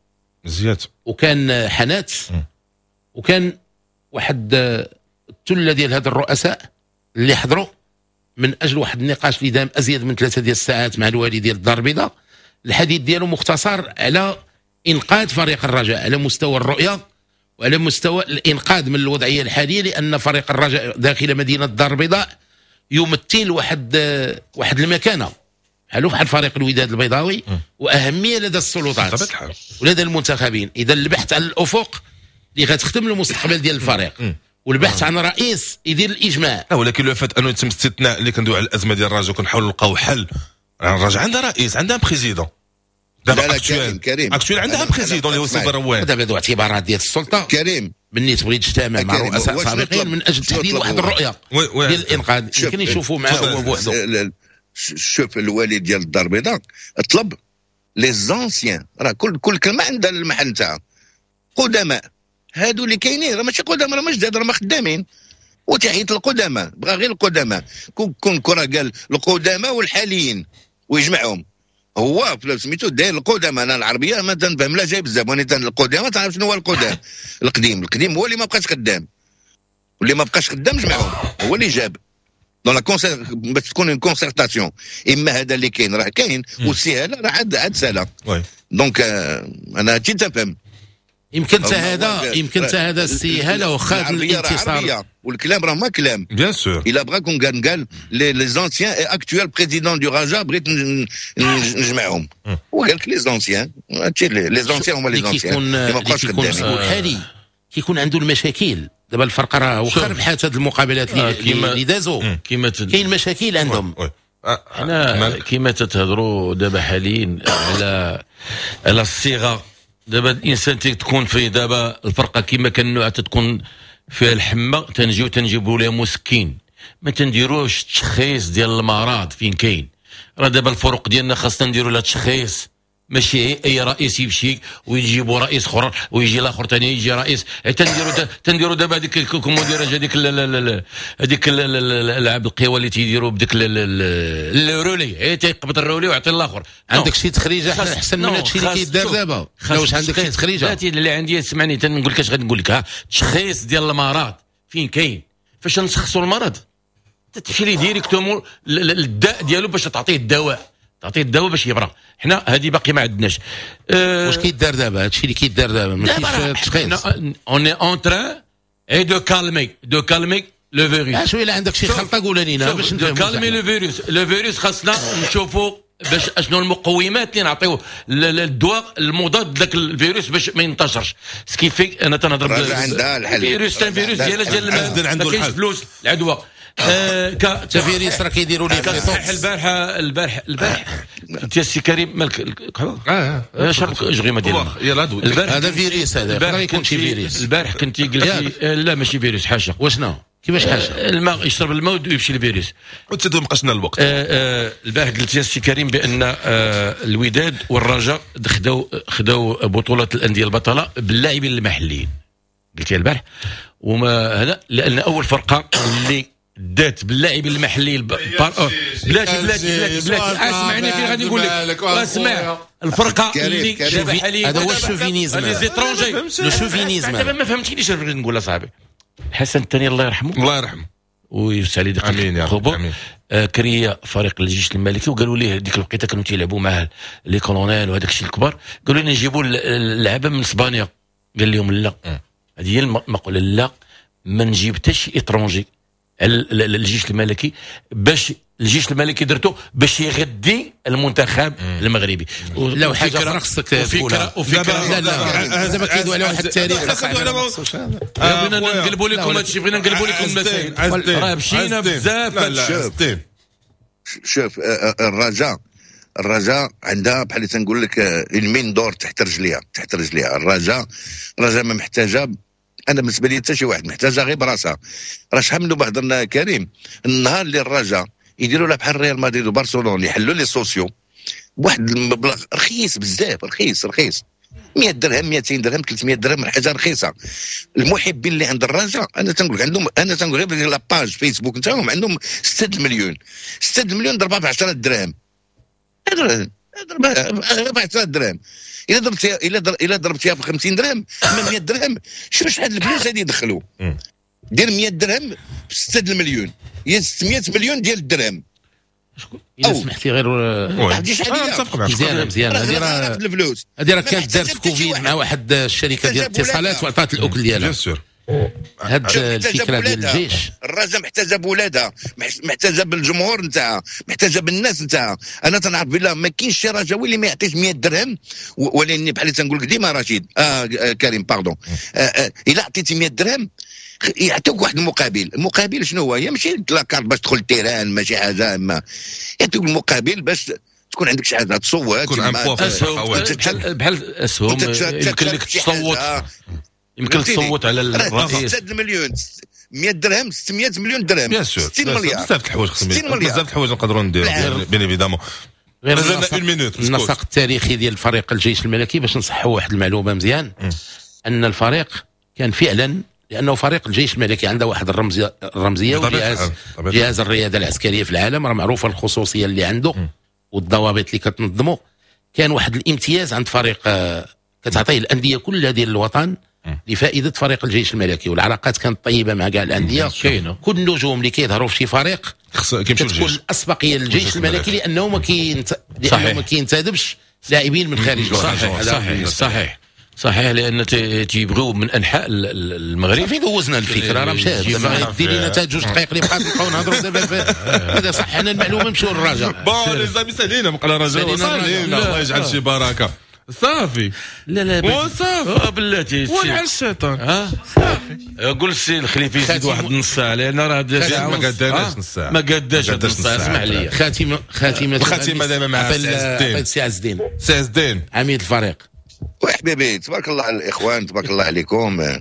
وكان حنات، وكان واحد الثله ديال هاد الرؤساء اللي حضروا من اجل واحد النقاش اللي دام ازيد من 3 ديال الساعات مع الوالي ديال الدار البيضاء. الحديث ديالو مختصر على انقاذ فريق الرجاء على مستوى الرؤيه وعلى مستوى الانقاذ من الوضعيه الحاليه، لان فريق الرجاء داخل مدينه الدار البيضاء يمثل واحد المكانه بحال فريق الوداد البيضاوي، واهميه لدى السلطات ولدى المنتخبين. اذا البحث عن الافق اللي غتخدم المستقبل ديال الفريق والبحث عن رئيس يدير الاجماع. ولكن لو فات انه يتم استثناء اللي كندوي على الازمه ديال الرجاء وكنحاولوا نلقاو حل. الرجاء عندها رئيس، عندها بريزيدون، دابا كريم عندها بريزيدون اللي هو سي بروان. دابا هادو اعتبارات ديال السلطه كريم بالنسبه تبغي تجتمع مع رؤساء سابقين من اجل تحديد واحد الرؤيه ديال الانقاذ يمكن يشوفوا معاه هو بوحده. شوف الوالي ديال الدار البيضاء طلب لي زونسيان، راه كل كلمه عندها المحل نتاعها. قدماء هادو اللي كاينين راه ماشي قدماء، راه مش جداد، راه خدامين. وتحية القدماء، بغى غير القدماء. كون كره قال القدماء والحاليين ويجمعهم. هو سميتو داير القدماء. انا العربيه ما تنفهم لا جاي بزاف، وانا القدماء تعرف شنو هو القدام. القديم هو اللي ما بقاش خدام، واللي ما بقاش خدام جمعهم، هو اللي جاب دون لا باش تكون كونسيرتاسيون. اما هذا اللي كاين راه كاين، والسهاله راه عاد سهله. دونك انا هادشي تفهم. يمكن حتى هذا السي هلا وخاد من الانتصار، والكلام راه ما كلام بيان سور. الا بغا كون قال لي زونسيان اي اكتويل بريزيدون دو رجاء بغيت نجمعهم. وقال لك لي زونسيان، هادشي لي زونسيان هما لي زونسيان اللي ما بقاش خدامين. الحالي كيكون عنده المشاكل. دابا الفرق راه واخا ربحات هاد المقابلات اللي دازوا كاين مشاكل عندهم. حنا كيما تتهضروا دابا حاليا على الصيغه. دابا الانسان تكون فيه دابا الفرقه كيما كان نوع تكون فيها الحمى تنجيبوا لها مسكين، ما تنديروش تشخيص ديال المرض فين كاين. راه دابا الفروق ديالنا خاصنا نديروا لها تشخيص، ماشي اي رئيس يمشي ويجيبوا رئيس اخر ويجي الاخر ثاني يجي رئيس. تنديروا دابا هذيك الكوموديراج هذيك الالعاب القوى اللي تيديروا بديك الرولي، تيقبض الرولي ويعطي الاخر. عندك شي تخريجه احسن من هادشي اللي كيدار دابا؟ واش عندك شي تخريجه اللي عندي؟ سمعني تنقول لك اش غنقول لك. تشخيص ديال المرض فين كاين، فاش نشخصوا المرض تمشي ليه ديريكتومون للداء ديالو باش تعطيه الدواء باش يبرى. حنا هذه باقي ما عندناش. واش كيدار دابا؟ هادشي اللي كيدار دابا ماشي تشخيص. اون اون تران اي دو كالمي لو فيروس. شويه الا عندك شي خلطه قولها لينا باش نفهموا. كالمي لو فيروس خاصنا نشوفوا باش اشنو المقومات اللي نعطيوه الدواء المضاد لذاك الفيروس باش ما ينتشرش. سكيفي انا تنهضر الفيروس ديال ما كاينش فلوس العدوى. تفيريس راه كيديروا لي البارح انت السي كريم مالك القهوه شرب جغيمه ديالنا. هذا فيروس، هذا ما يكونش فيروس. البارح كنتي قلتي لا ماشي فيروس، حاشا. واشنو كيفاش حاجه الماء يشرب الماء ويمشي الفيروس. وتزيد ما بقاش لنا الوقت. البارح قلت يا سي كريم بان الوداد والرجاء خداو بطوله الانديه البطله باللاعبين المحليين. قلت البارح وما هذا لان اول فرقه اللي دات باللاعبين المحليين بلاتي اسمعني في غادي نقول لك اسمع الفرقه اللي جاب حاليا هذا هو الشوفينيزم لي زيترونجي لو شوفينيزم دابا ما فهمتينيش اش بغيت نقول اصاحبي. حسن الثاني الله يرحمه الله يرحمه ويوسع لي دقيقه امين يا رب. كريا فريق الجيش الملكي وقالوا ليه ديك الوقيته كانوا تيلعبوا معاه لي كولونيل وهذاك الشيء الكبار، قالوا لنا نجيبوا اللعابه من اسبانيا. قال لهم لا، هذه هي المقوله، لا ما نجيب حتى شي اترونجي الجيش الملكي، باش الجيش الملكي درتو باش يغدي المنتخب المغربي. لو حاجه اخرى خصك تقولها وفكره لا دابا كيدوي على واحد التاريخ بغينا نقلبوا لكم هادشي، بغينا نقلبوا لكم المسائل راه مشينا بزاف. شوف الرجاء عندها بحال تنقول لك المين دور تحت رجليها. الرجاء ما محتاجه، انا بالنسبه لي حتى شي واحد محتاجه غير براسها. راه شحال من هضرنا كريم، النهار اللي الرجاء يديروا لها بحال ريال مدريد وبرشلونه يحلوا لي سوسيو بواحد المبلغ رخيص بزاف، رخيص 100 درهم 200 درهم 300 درهم، حاجه رخيصه. المحبين اللي عند الرجاء انا تنقول لك عندهم، انا تنقول غير لا باج فيسبوك نتاعهم عندهم 6 مليون ضربها ب 10 دراهم، ضربها ب 10 دراهم. الا ضربتيها ب 50 درهم 100 درهم، شوف شحال الفلوس هذه يدخلوا. دير 100 درهم ب 6 مليون هي 600 مليون ديال الدرهم. اذا سمحتي غير مزيان هذه راه كانت دارت في كوفيد مع واحد الشركه ديال الاتصالات وعطات الاكل ديالها. هاد الفكره ديال الجيش، الرجاء محتاجه بولادها، محتاجه بالجمهور نتاعها، محتاجه بالناس نتاعها. انا تنعرف بالله ما كاينش شي رجاوي اللي ما يعطيش 100 درهم، ولكن بحال تنقول لك ديما رشيد كريم باردون، الا عطيتي 100 درهم يعطوك واحد المقابل شنو هو؟ هي ماشي لاكارت باش تدخل التيران، ماشي حاجه، ما يعطوك المقابل باش تكون عندك شي حاجه تصوت، بحال الاسهم يمكن لك تصوت، يمكن تصوت على الرئيس. 6 مليون 100 درهم 600 مليون درهم 60 مليار، بزاف الحوايج بزاف الحوايج نقدروا نديروا بين ايفيدامون. غير النسق التاريخي ديال فريق الجيش الملكي باش نصحوا واحد المعلومه مزيان، ان الفريق كان فعلا، لانه فريق الجيش الملكي عنده واحد الرمزيه وجهاز الرياده العسكريه في العالم راه معروفه الخصوصيه اللي عنده والضوابط اللي كتنظمه. كان واحد الامتياز عند فريق كتعطيه الانديه كلها ديال الوطن لفائده فريق الجيش الملكي، والعلاقات كانت طيبه مع كاع الانديه. كل النجوم اللي كيظهروا في شي فريق كتكون الاسبقيه للجيش الملكي لانه ما كينتدبش لاعبين من خارج الوطن. صحيح لان تيبغيو من انحاء المغرب. صافي دوزنا الفكره راه مشات، دابا ديري لنا حتى 2 دقائق اللي بقات نبقاو نهضروا دابا هذا صح. حنا المعلومه نمشيو للرجاء. بون لي زامي سالينا بقى الرجاء الله يجعل شي بركه. صافي لا صافي بلاتي وين الشيطان صافي. قول السي الخليفي يزيد واحد نص ساعه لان راه ما قداش نص ساعه، ما قداش نص ساعه. اسمع لي خاتمه دابا مع سي عز الدين عميد الفريق. وحبيبي تبارك الله على الاخوان، تبارك الله عليكم.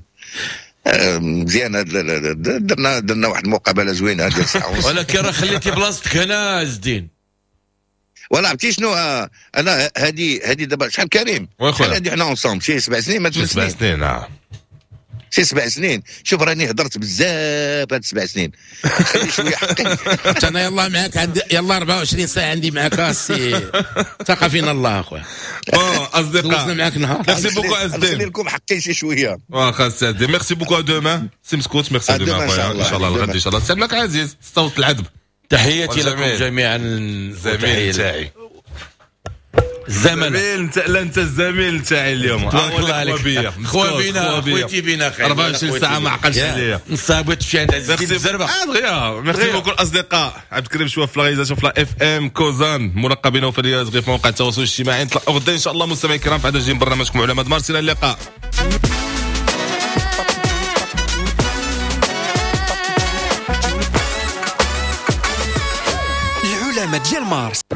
مزيان درنا واحد المقابله زوينه ديال ساعه ونص. ولكن راه خليتي بلاصتك هنا عز الدين. ولا عرفتي شنو انا هذه دابا شحال كريم؟ شحال هذه حنا اونصومبل شي 7 سنين ما 7 سنين شي 7 سنين. شوف راني هضرت بزاف هاد 7 سنين، خلي شويه حقي. انا يلاه معاك عندي يلاه 24 ساعه عندي معاك السي ثقة فينا الله اخويا. اصدقاء دوزنا معاك نهار. ميرسي بوكو ازدين، نخلي لكم حقي شي شويه. واخا سي ازدين، ميرسي بوكو. دوما سي مسكوت، ميرسي دوما خويا، ان شاء الله الغد ان شاء الله. سلام لك عزيز صوت العذب. تحياتي لكم جميعا. زميل تاعي الزمن لا انت الزميل تاعي اليوم. تبارك الله عليك خويا خويتي بينا خير 24 ساعه ما عقلش عليا. نصابت تمشي عند عز الدين الزربه. دغيا ميرسي بوكو الاصدقاء. عبد الكريم شوف في لاغيزاسيون في لا اف ام كوزان، مراقبين وفريات غير في مواقع التواصل الاجتماعي. نطلعوا غدا ان شاء الله مستمعي الكرام في هذا الجيم برنامجكم علماء مارس. الى اللقاء. العلماء ديال مارس.